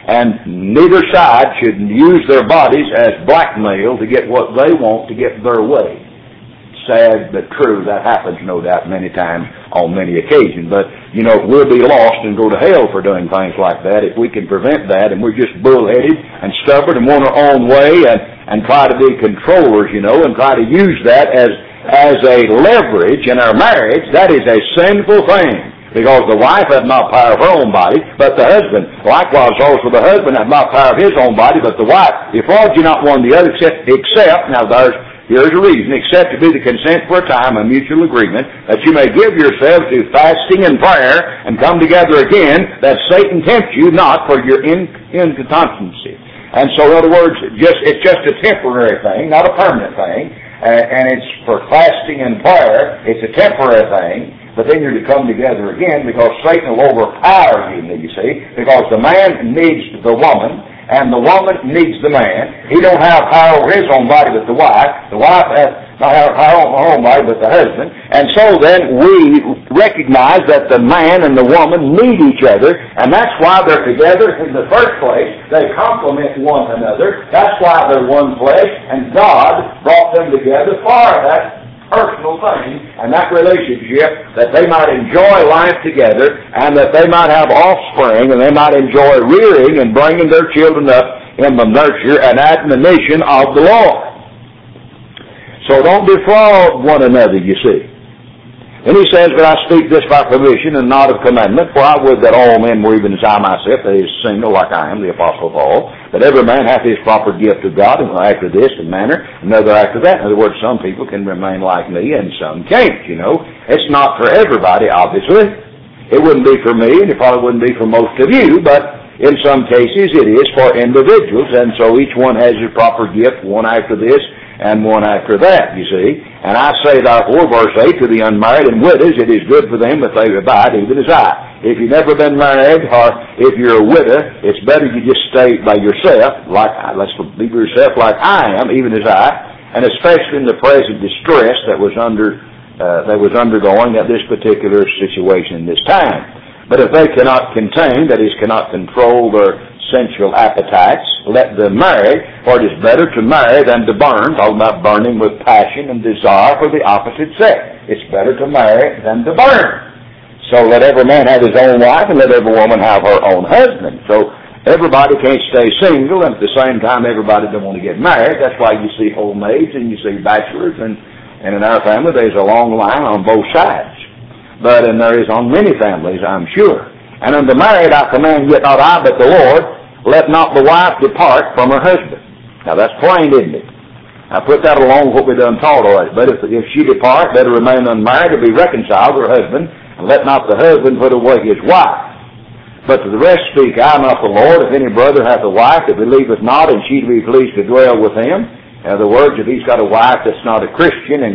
[SPEAKER 1] and neither side should use their bodies as blackmail to get what they want to get their way. Sad but true. That happens, no doubt, many times on many occasions. But, we'll be lost and go to hell for doing things like that if we can prevent that, and we're just bullheaded and stubborn and want our own way and try to be controllers, and try to use that as a leverage in our marriage. That is a sinful thing. Because the wife hath not power of her own body, but the husband. Likewise also the husband hath not power of his own body, but the wife. Defraud you not one the other, except now here's a reason, except to be the consent for a time, a mutual agreement, that you may give yourselves to fasting and prayer, and come together again, that Satan tempt you not for your incontinency. And so, in other words, it's just a temporary thing, not a permanent thing, and it's for fasting and prayer. It's a temporary thing, but then you're to come together again, because Satan will overpower you, you see, because the man needs the woman, and the woman needs the man. He don't have power over his own body but the wife. The wife has not power over her own body but the husband. And so then we recognize that the man and the woman need each other, and that's why they're together in the first place. They complement one another. That's why they're one flesh, and God brought them together for that personal thing and that relationship, that they might enjoy life together and that they might have offspring and they might enjoy rearing and bringing their children up in the nurture and admonition of the Lord. So don't defraud one another, you see. And he says, but I speak this by permission and not of commandment, for I would that all men were even as I myself, that is single like I am, the Apostle Paul, that every man hath his proper gift of God, and after this in manner, another after that. In other words, some people can remain like me and some can't, It's not for everybody, obviously. It wouldn't be for me, and it probably wouldn't be for most of you, but in some cases it is for individuals, and so each one has his proper gift, one after this and one after that, you see. And I say therefore, verse 8, to the unmarried and widows, it is good for them that they abide even as I. If you've never been married, or if you're a widow, it's better you just stay by yourself, let's leave yourself like I am, even as I, and especially in the present distress that was undergoing at this particular situation in this time. But if they cannot contain, that is, cannot control their sensual appetites, let them marry, for it is better to marry than to burn, talking about burning with passion and desire for the opposite sex. It's better to marry than to burn. So let every man have his own wife, and let every woman have her own husband. So everybody can't stay single, and at the same time everybody don't want to get married. That's why you see homemaids and you see bachelors, and in our family there's a long line on both sides. And there is on many families, I'm sure. And unto married I command, yet not I, but the Lord, let not the wife depart from her husband. Now that's plain, isn't it? I put that along with what we done taught already. But if she depart, better remain unmarried to be reconciled to her husband, and let not the husband put away his wife. But to the rest speak I, not the Lord. If any brother hath a wife that believeth not, and she to be pleased to dwell with him. In other words, if he's got a wife that's not a Christian,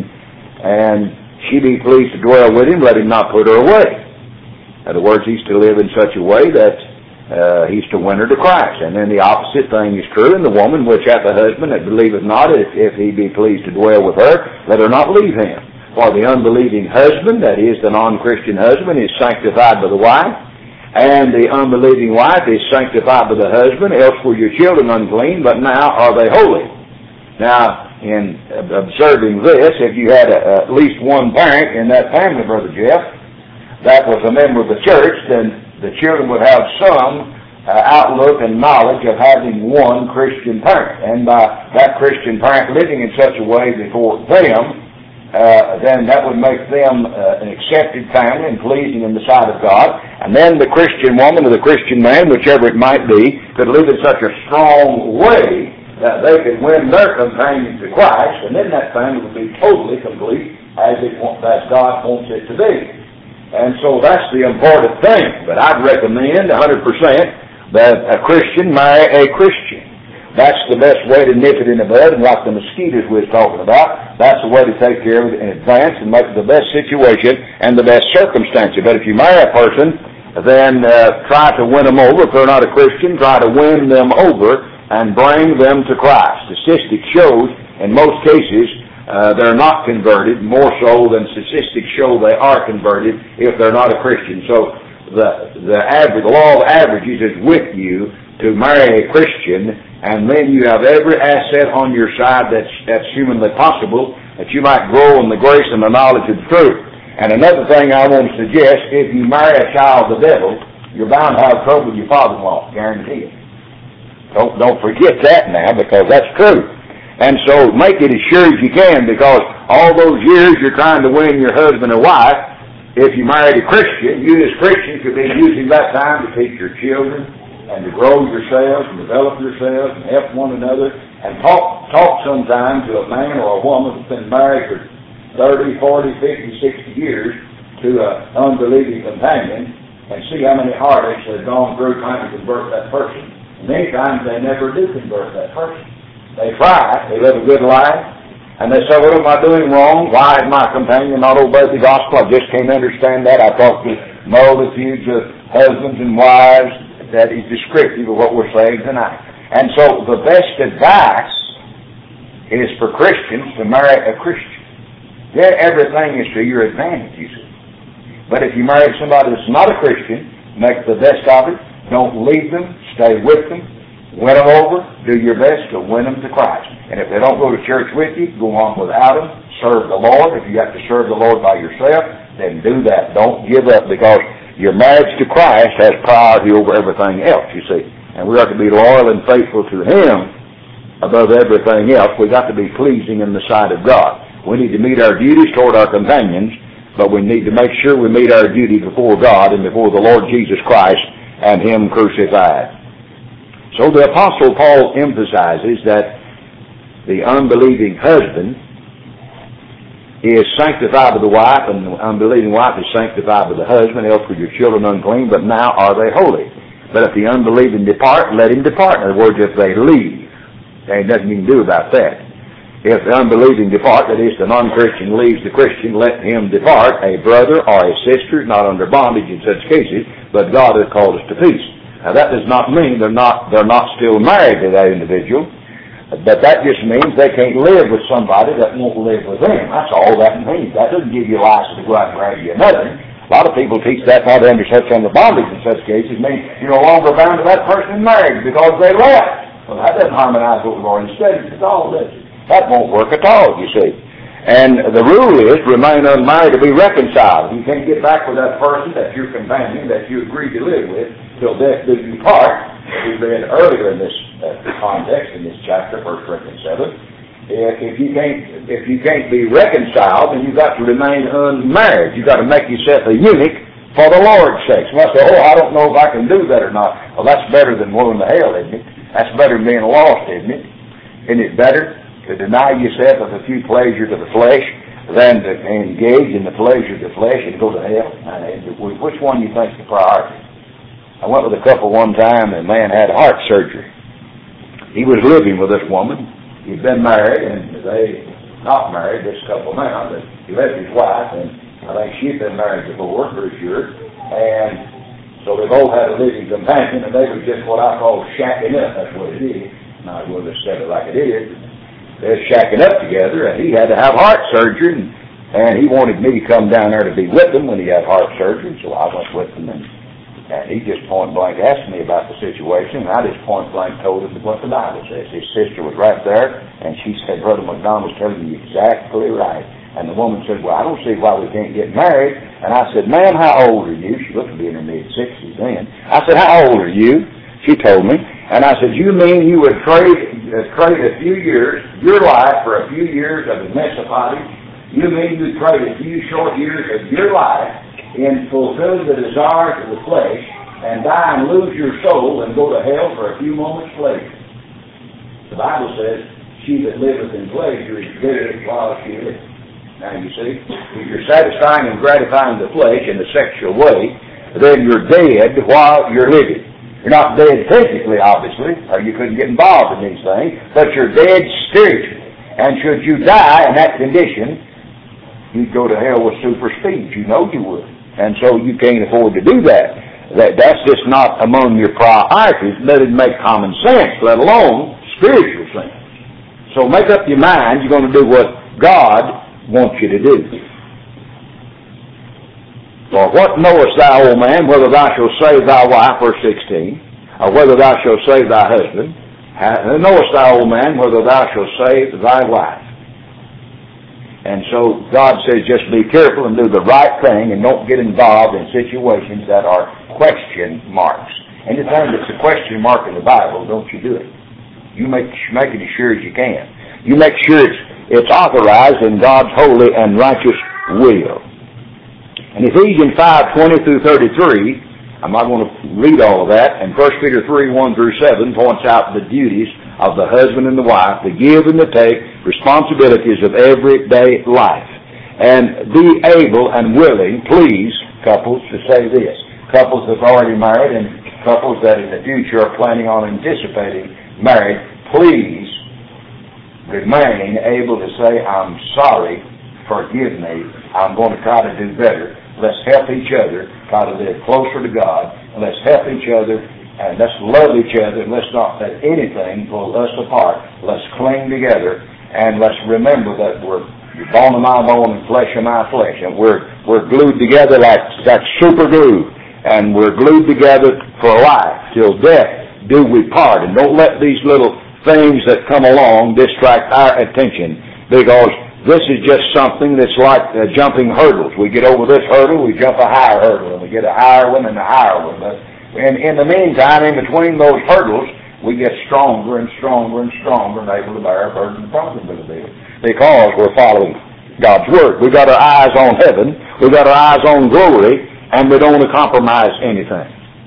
[SPEAKER 1] and she be pleased to dwell with him, let him not put her away. In other words, he's to live in such a way that he's to win her to Christ. And then the opposite thing is true, and the woman which hath a husband that believeth not, if he be pleased to dwell with her, let her not leave him. For the unbelieving husband, that is the non-Christian husband, is sanctified by the wife, and the unbelieving wife is sanctified by the husband, else were your children unclean, but now are they holy. Now, in observing this, if you had at least one parent in that family, Brother Jeff, that was a member of the church, then the children would have some outlook and knowledge of having one Christian parent. And by that Christian parent living in such a way before them, then that would make them an accepted family and pleasing in the sight of God. And then the Christian woman or the Christian man, whichever it might be, could live in such a strong way that they could win their companion to Christ, and then that family would be totally complete as God wants it to be. And so that's the important thing. But I'd recommend 100% that a Christian marry a Christian. That's the best way to nip it in the bud, and like the mosquitoes we was talking about, that's the way to take care of it in advance and make the best situation and the best circumstances. But if you marry a person, then try to win them over. If they're not a Christian, try to win them over and bring them to Christ. Statistics shows, in most cases, they're not converted, more so than statistics show they are converted if they're not a Christian. So the law of averages is with you to marry a Christian, and then you have every asset on your side that's humanly possible, that you might grow in the grace and the knowledge of the truth. And another thing I want to suggest, if you marry a child of the devil, you're bound to have trouble with your father-in-law, guaranteed. Don't forget that now, because that's true. And so make it as sure as you can, because all those years you're trying to win your husband or wife, if you married a Christian, you as Christians could be using that time to teach your children and to grow yourselves and develop yourselves and help one another, and talk sometime to a man or a woman that's been married for 30, 40, 50, 60 years to an unbelieving companion, and see how many heartaches they've gone through trying to convert that person. Many times they never do convert that person. They try, they live a good life, and they say, what am I doing wrong? Why is my companion not obeying the gospel? I just can't understand that. I talked to multitudes of husbands and wives that is descriptive of what we're saying tonight. And so the best advice is for Christians to marry a Christian. Yeah, everything is to your advantage, you see. But if you marry somebody that's not a Christian, make the best of it. Don't leave them. Stay with them. Win them over. Do your best to win them to Christ. And if they don't go to church with you, go on without them. Serve the Lord. If you have to serve the Lord by yourself, then do that. Don't give up, because your marriage to Christ has priority over everything else, you see. And we are to be loyal and faithful to Him above everything else. We've got to be pleasing in the sight of God. We need to meet our duties toward our companions, but we need to make sure we meet our duty before God and before the Lord Jesus Christ and Him crucified. So the Apostle Paul emphasizes that the unbelieving husband is sanctified by the wife, and the unbelieving wife is sanctified by the husband, else were your children unclean, but now are they holy. But if the unbelieving depart, let him depart. In other words, if they leave, there ain't nothing you can do about that. If the unbelieving depart, that is, the non-Christian leaves the Christian, let him depart, a brother or a sister, not under bondage in such cases, but God has called us to peace. Now that does not mean they're not still married to that individual, but that just means they can't live with somebody that won't live with them. That's all that means. That doesn't give you a license to go out and marry you another. A lot of people teach that not under bondage in such cases means you're no longer bound to that person in marriage because they left. Well, that doesn't harmonize what we've already studied at all, does it? That won't work at all, you see. And the rule is remain unmarried to be reconciled. You can't get back with that person, that's your companion, that you agreed to live with, till death do you part. We read earlier in this context, in this chapter, 1 Corinthians 7. If you can't be reconciled, then you've got to remain unmarried. You've got to make yourself a eunuch for the Lord's sake. So I say, I don't know if I can do that or not. Well, that's better than going to hell, isn't it? That's better than being lost, isn't it? Isn't it better to deny yourself of a few pleasures of the flesh than to engage in the pleasures of the flesh and go to hell? Which one do you think is the priority? I went with a couple one time, and the man had heart surgery. He was living with this woman. He'd been married, and they not married, this couple now, but he left his wife, and I think she'd been married before, pretty sure. And so they both had a living companion, and they were just what I call shacking up. That's what it is. Not going to say it like it is. They're shacking up together, and he had to have heart surgery, and he wanted me to come down there to be with him when he had heart surgery, so I went with him, and he just point-blank asked me about the situation, and I just point-blank told him what the Bible says. His sister was right there, and she said, Brother McDonald's telling you exactly right. And the woman said, well, I don't see why we can't get married. And I said, ma'am, how old are you? She looked to be in her mid-60s then. I said, how old are you? She told me. And I said, you mean you would trade a few years, your life, for a few years of a mess of pottage? You mean you'd trade a few short years of your life in fulfilling the desires of the flesh and die and lose your soul and go to hell for a few moments' pleasure? The Bible says, she that liveth in pleasure is bitter while she lives. Now you see, if you're satisfying and gratifying the flesh in the sexual way, then you're dead while you're living. You're not dead physically, obviously, or you couldn't get involved in these things, but you're dead spiritually. And should you die in that condition, you'd go to hell with super speed. You know you would. And so you can't afford to do that. That's just not among your priorities. It doesn't make common sense, let alone spiritual sense. So make up your mind you're going to do what God wants you to do. For what knowest thou, O man, whether thou shalt save thy wife, verse 16, or whether thou shalt save thy husband? Knowest thou, O man, whether thou shalt save thy wife? And so God says just be careful and do the right thing and don't get involved in situations that are question marks. Anything that's a question mark in the Bible, don't you do it. You make it as sure as you can. You make sure it's authorized in God's holy and righteous will. And Ephesians 5:20 through 33, I'm not going to read all of that, and 1 Peter 3:1 through 7 points out the duties of the husband and the wife, to give and to take responsibilities of everyday life. And be able and willing, please, couples, to say this. Couples that are already married and couples that in the future are planning on anticipating marriage, please remain able to say, I'm sorry, forgive me, I'm going to try to do better. Let's help each other, try to live closer to God, and let's help each other, and let's love each other, and let's not let anything pull us apart. Let's cling together, and let's remember that we're bone of my bone and flesh of my flesh, and we're glued together like super glue, and we're glued together for life, till death do we part. And don't let these little things that come along distract our attention, because this is just something that's like jumping hurdles. We get over this hurdle, we jump a higher hurdle, and we get a higher one and a higher one. But in the meantime, in between those hurdles, we get stronger and stronger and stronger and able to bear our burden and responsibility, because we're following God's Word. We've got our eyes on heaven, we've got our eyes on glory, and we don't want to compromise anything.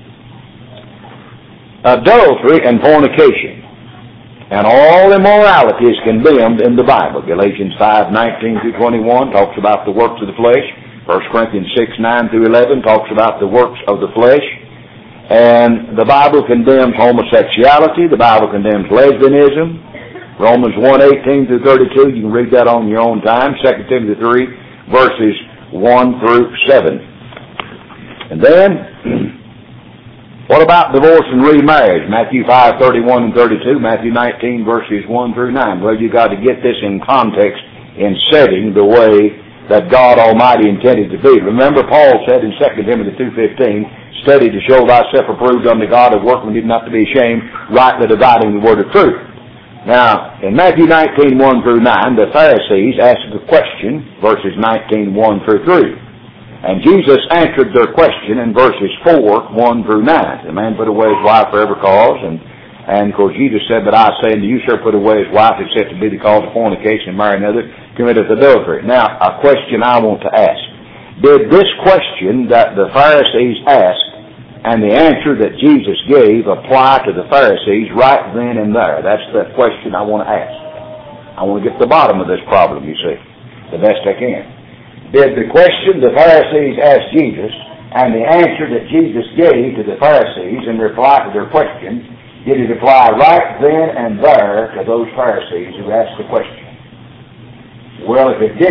[SPEAKER 1] Adultery and fornication and all immorality is condemned in the Bible. Galatians 5:19 through 21 talks about the works of the flesh. 1 Corinthians 6:9 through 11 talks about the works of the flesh. And the Bible condemns homosexuality. The Bible condemns lesbianism. Romans 1:18 through 32, you can read that on your own time. 2 Timothy 3, verses 1 through 7. And then, what about divorce and remarriage? Matthew 5:31 and 32, Matthew 19, verses 1 through 9. Well, you've got to get this in context, in setting the way that God Almighty intended to be. Remember, Paul said in 2 Timothy 2:15, study to show thyself approved unto God, a workman need not to be ashamed, rightly dividing the word of truth. Now, in Matthew 19, 1 through 9, the Pharisees asked a question, verses 19, 1 through 3. And Jesus answered their question in verses 4, 1 through 9. The man put away his wife for every cause, and of course Jesus said, but I say unto you, shall put away his wife, except to be the cause of fornication, and marry another, committeth adultery. Now, a question I want to ask. Did this question that the Pharisees asked and the answer that Jesus gave apply to the Pharisees right then and there? That's the question I want to ask. I want to get to the bottom of this problem, you see, the best I can. Did the question the Pharisees asked Jesus and the answer that Jesus gave to the Pharisees in reply to their question, did it apply right then and there to those Pharisees who asked the question? Well, if it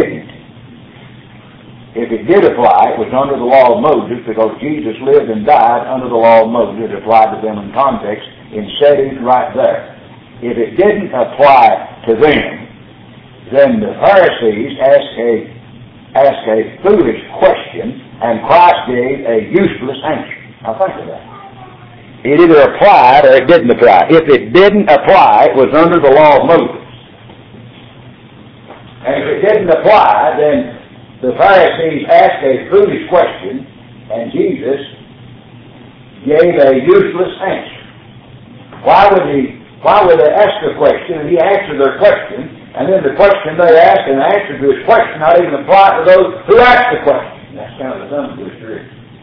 [SPEAKER 1] did apply, it was under the law of Moses, because Jesus lived and died under the law of Moses. It applied to them in context, in setting right there. If it didn't apply to them, then the Pharisees asked a foolish question, and Christ gave a useless answer. Now think of that. It either applied or it didn't apply. If it didn't apply, it was under the law of Moses. And if it didn't apply, then the Pharisees asked a foolish question, and Jesus gave a useless answer. Why would they ask a question, and he answered their question, and then the question they asked and the answer to his question not even apply to those who asked the question? That's kind of a dumb mystery.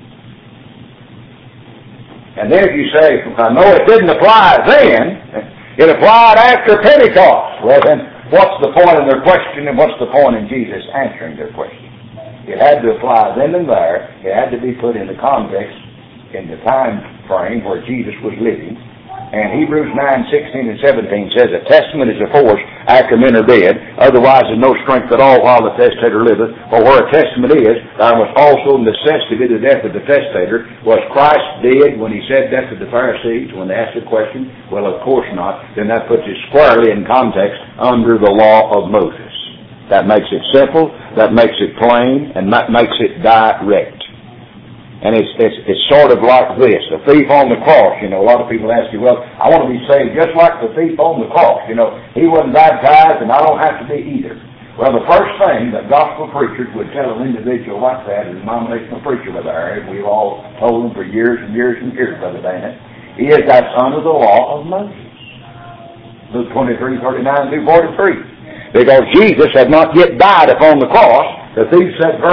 [SPEAKER 1] And then if you say, no, it didn't apply then, it applied after Pentecost. Well then, what's the point in their question, and what's the point in Jesus answering their question? It had to apply then and there. It had to be put in the context, in the time frame where Jesus was living. And Hebrews 9:16 and 17 says, a testament is a force after men are dead. Otherwise there's no strength at all while the testator liveth. For where a testament is, there must also necessity be the death of the testator. Was Christ dead when he said that to the Pharisees when they asked the question? Well, of course not. Then that puts it squarely in context under the law of Moses. That makes it simple, that makes it plain, and that makes it direct. And it's sort of like this. The thief on the cross, a lot of people ask you, well, I want to be saved just like the thief on the cross. He wasn't baptized and I don't have to be either. Well, the first thing that gospel preachers would tell an individual like that, a denominational preacher with our, we've all told them for years and years and years, Brother Dana, is that's under the law of Moses. Luke 23:39 through 43. Because Jesus had not yet died upon the cross, the thief said,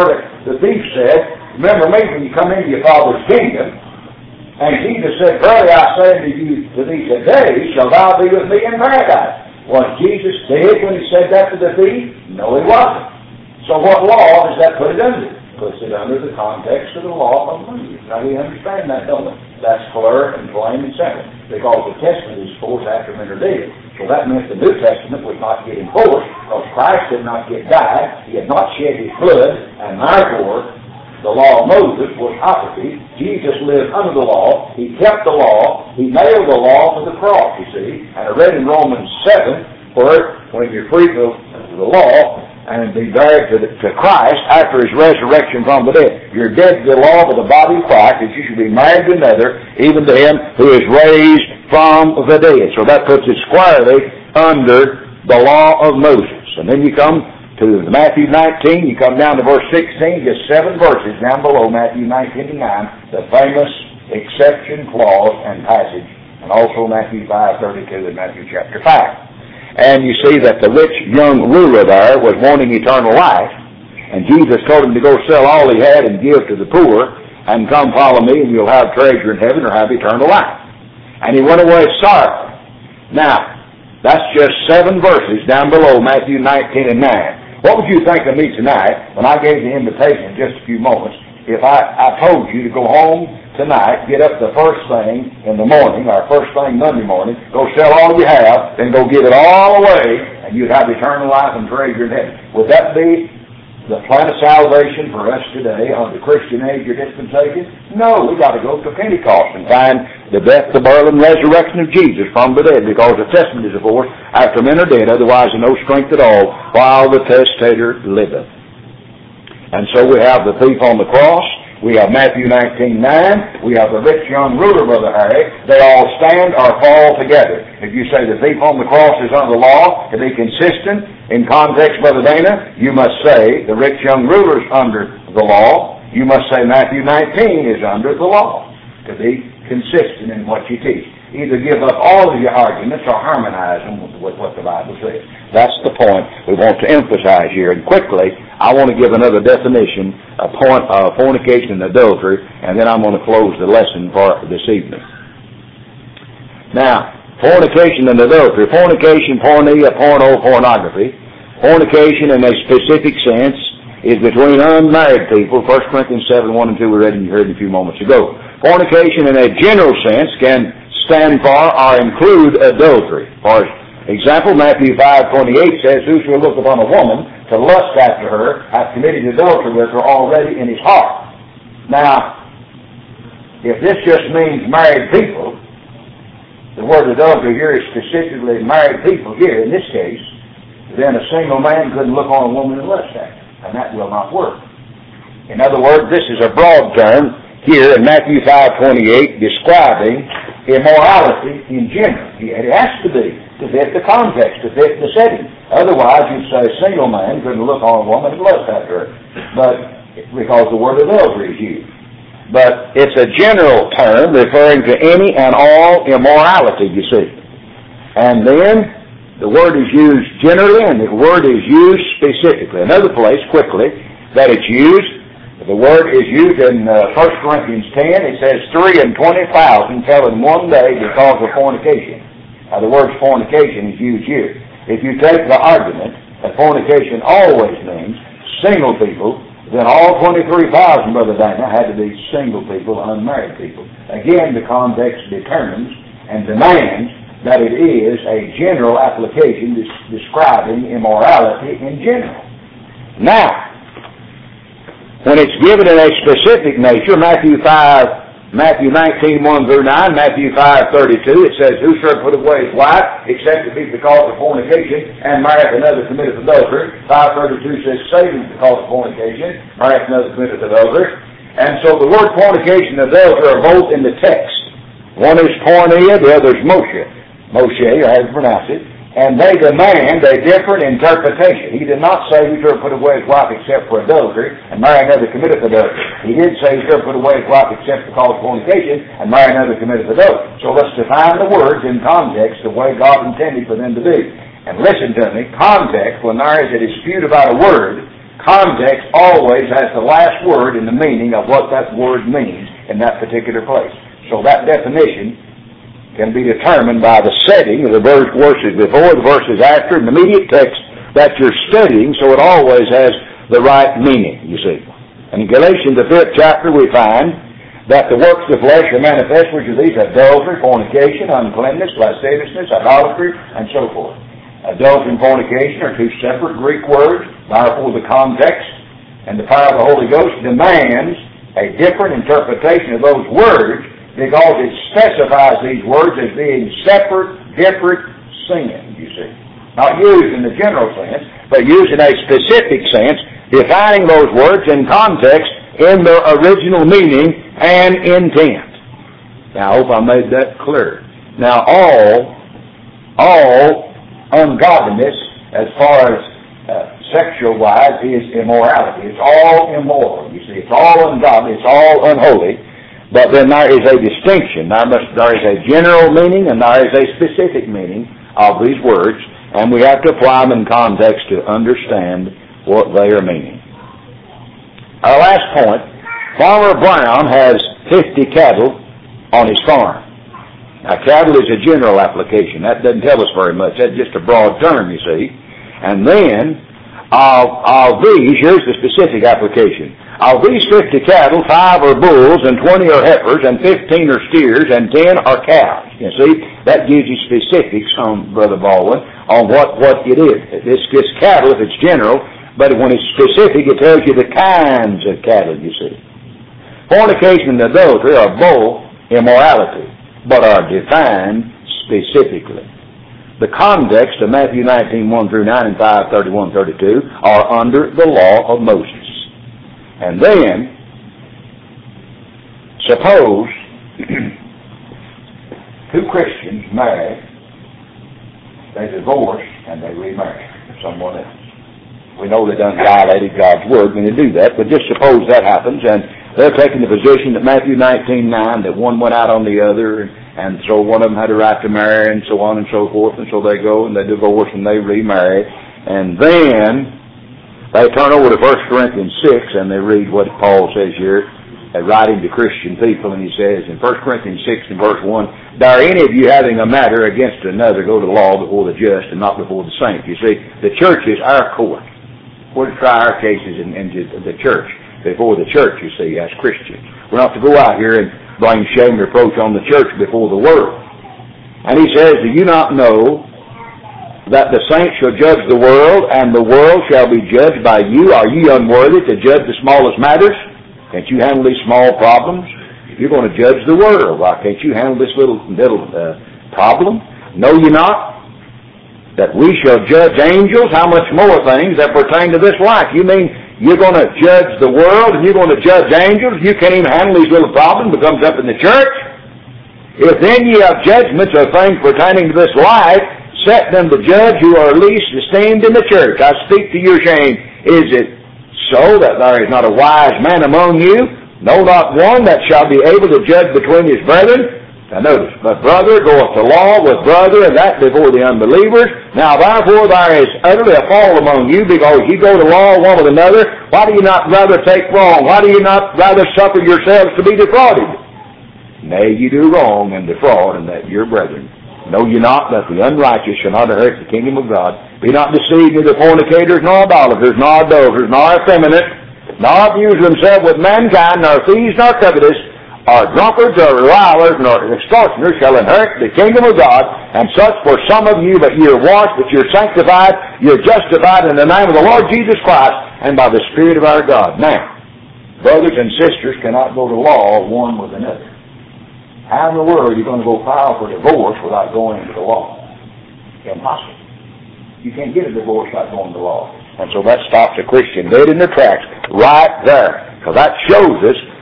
[SPEAKER 1] remember me when you come into your Father's kingdom. And Jesus said, verily I say unto you, to thee today shall thou be with me in paradise. Was Jesus dead when he said that to the thief? No, he wasn't. So what law does that put it under? Puts it under the context of the law of Moses. Now we understand that, don't we? That's clear and plain and simple. Because the Testament is forced after men are dead. So that meant the New Testament was not get enforced, because Christ did not get died, he had not shed his blood, and therefore the law of Moses was operative. Jesus lived under the law, he kept the law, he nailed the law to the cross, you see. And I read in Romans 7, where when you're free from the law, and be buried to Christ after his resurrection from the dead. You're dead to the law of the body of Christ, that you should be married to another, even to him who is raised from the dead. So that puts it squarely under the law of Moses. And then you come to Matthew 19, you come down to verse 16, just 7 verses down below Matthew 19 to 9, the famous exception clause and passage, and also Matthew 5:32 and Matthew chapter 5. And you see that the rich young ruler there was wanting eternal life, and Jesus told him to go sell all he had and give to the poor, and come follow me, and you'll have treasure in heaven or have eternal life. And he went away sorrowful. Now, that's just 7 verses down below Matthew 19 and 9. What would you think of me tonight when I gave the invitation in just a few moments if I told you to go home tonight, get up the first thing in the morning, or first thing Monday morning, go sell all you have, then go give it all away, and you'd have eternal life and treasure in heaven? Would that be the plan of salvation for us today on the Christian age or dispensation? No, we got to go to Pentecost and find the death, the burial, and resurrection of Jesus from the dead, because the testament is, of course, after men are dead, otherwise there's no strength at all, while the testator liveth. And so we have the thief on the cross, we have Matthew 19:9, we have the rich young ruler, Brother Harry. They all stand or fall together. If you say the thief on the cross is under the law, to be consistent in context, Brother Dana, you must say the rich young ruler is under the law. You must say Matthew 19 is under the law, to be consistent in what you teach. Either give up all of your arguments or harmonize them with what the Bible says. That's the point we want to emphasize here. And quickly, I want to give another definition, a point of fornication and adultery, and then I'm going to close the lesson for this evening. Now, fornication and adultery. Fornication, pornea, porno, pornography. Fornication in a specific sense is between unmarried people. 1 Corinthians 7:1 and 2 we read and you heard a few moments ago. Fornication in a general sense can stand for or include adultery. For example, Matthew 5:28 says, who shall look upon a woman to lust after her hath committed adultery with her already in his heart. Now, if this just means married people, the word adultery here is specifically married people here in this case, then a single man couldn't look on a woman and lust after her, and that will not work. In other words, this is a broad term here in Matthew 5:28 describing immorality in general. It has to be to fit the context, to fit the setting. Otherwise, you'd say a single man couldn't look on a woman and lust after her, but because the word adultery is used. But it's a general term referring to any and all immorality, you see. And then the word is used generally, and the word is used specifically. Another place, quickly, that it's used. The word is used in 1 Corinthians 10. It says 3,020,000 fell in one day because of fornication. Now the word fornication is used here. If you take the argument that fornication always means single people, then all 23,000, Brother Dana, had to be single people, unmarried people. Again, the context determines and demands that it is a general application describing immorality in general. Now, when it's given in a specific nature, Matthew 19:1 through 9, Matthew 5:32, it says, who shall put away his wife, except it be because of fornication, and marrieth another committeth adultery. 5:32 says, saving because of fornication, marrieth another committeth adultery. And so the word fornication and adultery are both in the text. One is porneia, the other is Moshe. Moshe, or how you pronounce it. And they demand a different interpretation. He did not say he should put away his wife except for adultery, and marry another committeth adultery. He did say he should put away his wife except for cause of fornication, and marry another committeth adultery. So let's define the words in context the way God intended for them to be. And listen to me, context, when there is a dispute about a word, context always has the last word in the meaning of what that word means in that particular place. So that definition can be determined by the setting of the verses before, the verses after, and the immediate text that you're studying, so it always has the right meaning, you see. And in Galatians, the 5th chapter, we find that the works of the flesh are manifest, which are these: adultery, fornication, uncleanness, lasciviousness, idolatry, and so forth. Adultery and fornication are two separate Greek words. Therefore, the context and the power of the Holy Ghost demands a different interpretation of those words, because it specifies these words as being separate, different sins, you see. Not used in the general sense, but used in a specific sense, defining those words in context in their original meaning and intent. Now, I hope I made that clear. Now, all ungodliness, as far as sexual-wise, is immorality. It's all immoral, you see. It's all ungodly. It's all unholy. But then there is a distinction. There is a general meaning and there is a specific meaning of these words, and we have to apply them in context to understand what they are meaning. Our last point, Farmer Brown has 50 cattle on his farm. Now, cattle is a general application. That doesn't tell us very much. That's just a broad term, you see. And then, of these, here's the specific application. Of these 50 cattle, 5 are bulls, and 20 are heifers, and 15 are steers, and 10 are cows. You see, that gives you specifics on, Brother Baldwin, on what it is. It's just cattle if it's general, but when it's specific, it tells you the kinds of cattle, you see. Fornication and adultery are both immorality, but are defined specifically. The context of Matthew 19:1 through 9 and 5:31-32 are under the law of Moses. And then, suppose two Christians marry, they divorce, and they remarry someone else. We know they done violated God's word when they do that, but just suppose that happens, and they're taking the position that Matthew 19:9, that one went out on the other, and so one of them had a right to marry, and so on and so forth, and so they go and they divorce and they remarry, and then they turn over to 1 Corinthians 6 and they read what Paul says here, writing to Christian people, and he says in 1 Corinthians 6 and verse 1, "Are any of you having a matter against another, go to law before the just and not before the saints." You see, the church is our court. We're to try our cases in the church, before the church, you see, as Christians. We're not to go out here and bring shame and reproach on the church before the world. And he says, "Do you not know that the saints shall judge the world, and the world shall be judged by you? Are ye unworthy to judge the smallest matters? Can't you handle these small problems? If you're going to judge the world, why can't you handle this little problem? Know ye not that we shall judge angels? How much more things that pertain to this life?" You mean you're going to judge the world and you're going to judge angels? You can't even handle these little problems that comes up in the church? "If then ye have judgments of things pertaining to this life, set them to judge who are least esteemed in the church. I speak to your shame. Is it so that there is not a wise man among you? No, not one, that shall be able to judge between his brethren." Now notice, "But brother goeth to law with brother, and that before the unbelievers. Now therefore there is utterly a fall among you, because you go to law one with another. Why do you not rather take wrong? Why do you not rather suffer yourselves to be defrauded? Nay, you do wrong and defraud, and that your brethren. Know ye not that the unrighteous shall not inherit the kingdom of God? Be not deceived, neither fornicators, nor idolaters, nor adulterers, nor effeminate, nor abuse themselves with mankind, nor thieves, nor covetous, or drunkards, or revilers, nor extortioners shall inherit the kingdom of God. And such for some of you, but ye are washed, but ye are sanctified, ye are justified in the name of the Lord Jesus Christ, and by the Spirit of our God." Now, brothers and sisters cannot go to law one with another. How in the world are you going to go file for divorce without going into the law? Impossible. You can't get a divorce without going to law. And so that stops a Christian dead in their tracks right there. Because that shows us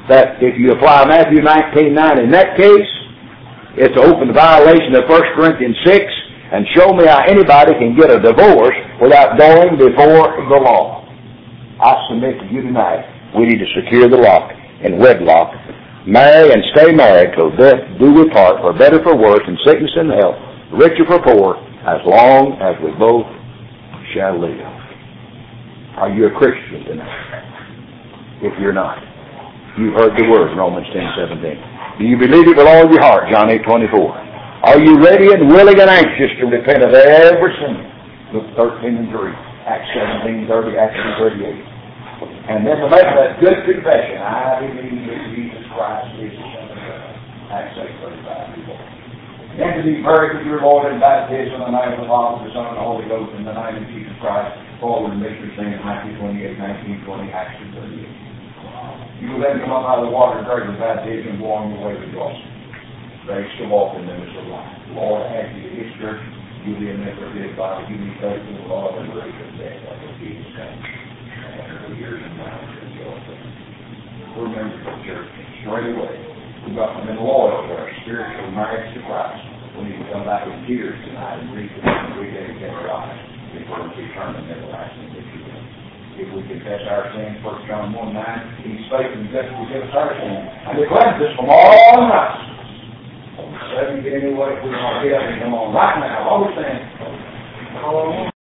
[SPEAKER 1] that if you apply Matthew 19:9 in that case, it's an open violation of 1 Corinthians 6, and show me how anybody can get a divorce without going before the law. I submit to you tonight, we need to secure the lock in wedlock, marry and stay married till death do we part, for better for worse, in sickness and health, richer for poor, as long as we both shall live. Are you a Christian tonight? If you're not, you've heard the word, Romans 10:17. Do you believe it with all your heart, John 8:24? Are you ready and willing and anxious to repent of every sin? Luke 13:3, Acts 17:30, Acts 2:38. And then to make that good confession, I believe that Jesus Christ is the Son of God. Acts 8:35. Then to be buried with your Lord in baptism in the name of the Father, the Son, and the Holy Ghost, in the name of Jesus Christ, for the remission of sin, Matthew 28:19-20, Acts 2:38. You will then come up out of the water and drink the baptism and go on your way rejoicing. Grace to walk in the midst of life. Lord, I ask you to his church, you be a member of his body, you be faithful to the Lord and grace of death, like what Jesus said. And the years and times of your faith. We're members of the church. Straight away, we've got them in loyal to our spiritual marriage to Christ. We need to come back with tears tonight and rededicate our lives before we return to everlasting victory. If we confess our sins, 1 John 1:9, he's faithful and just to forgive us our sins. And we cleanse us from all unrighteousness. So you get any way if we want to get up and come on right now. All we're saying,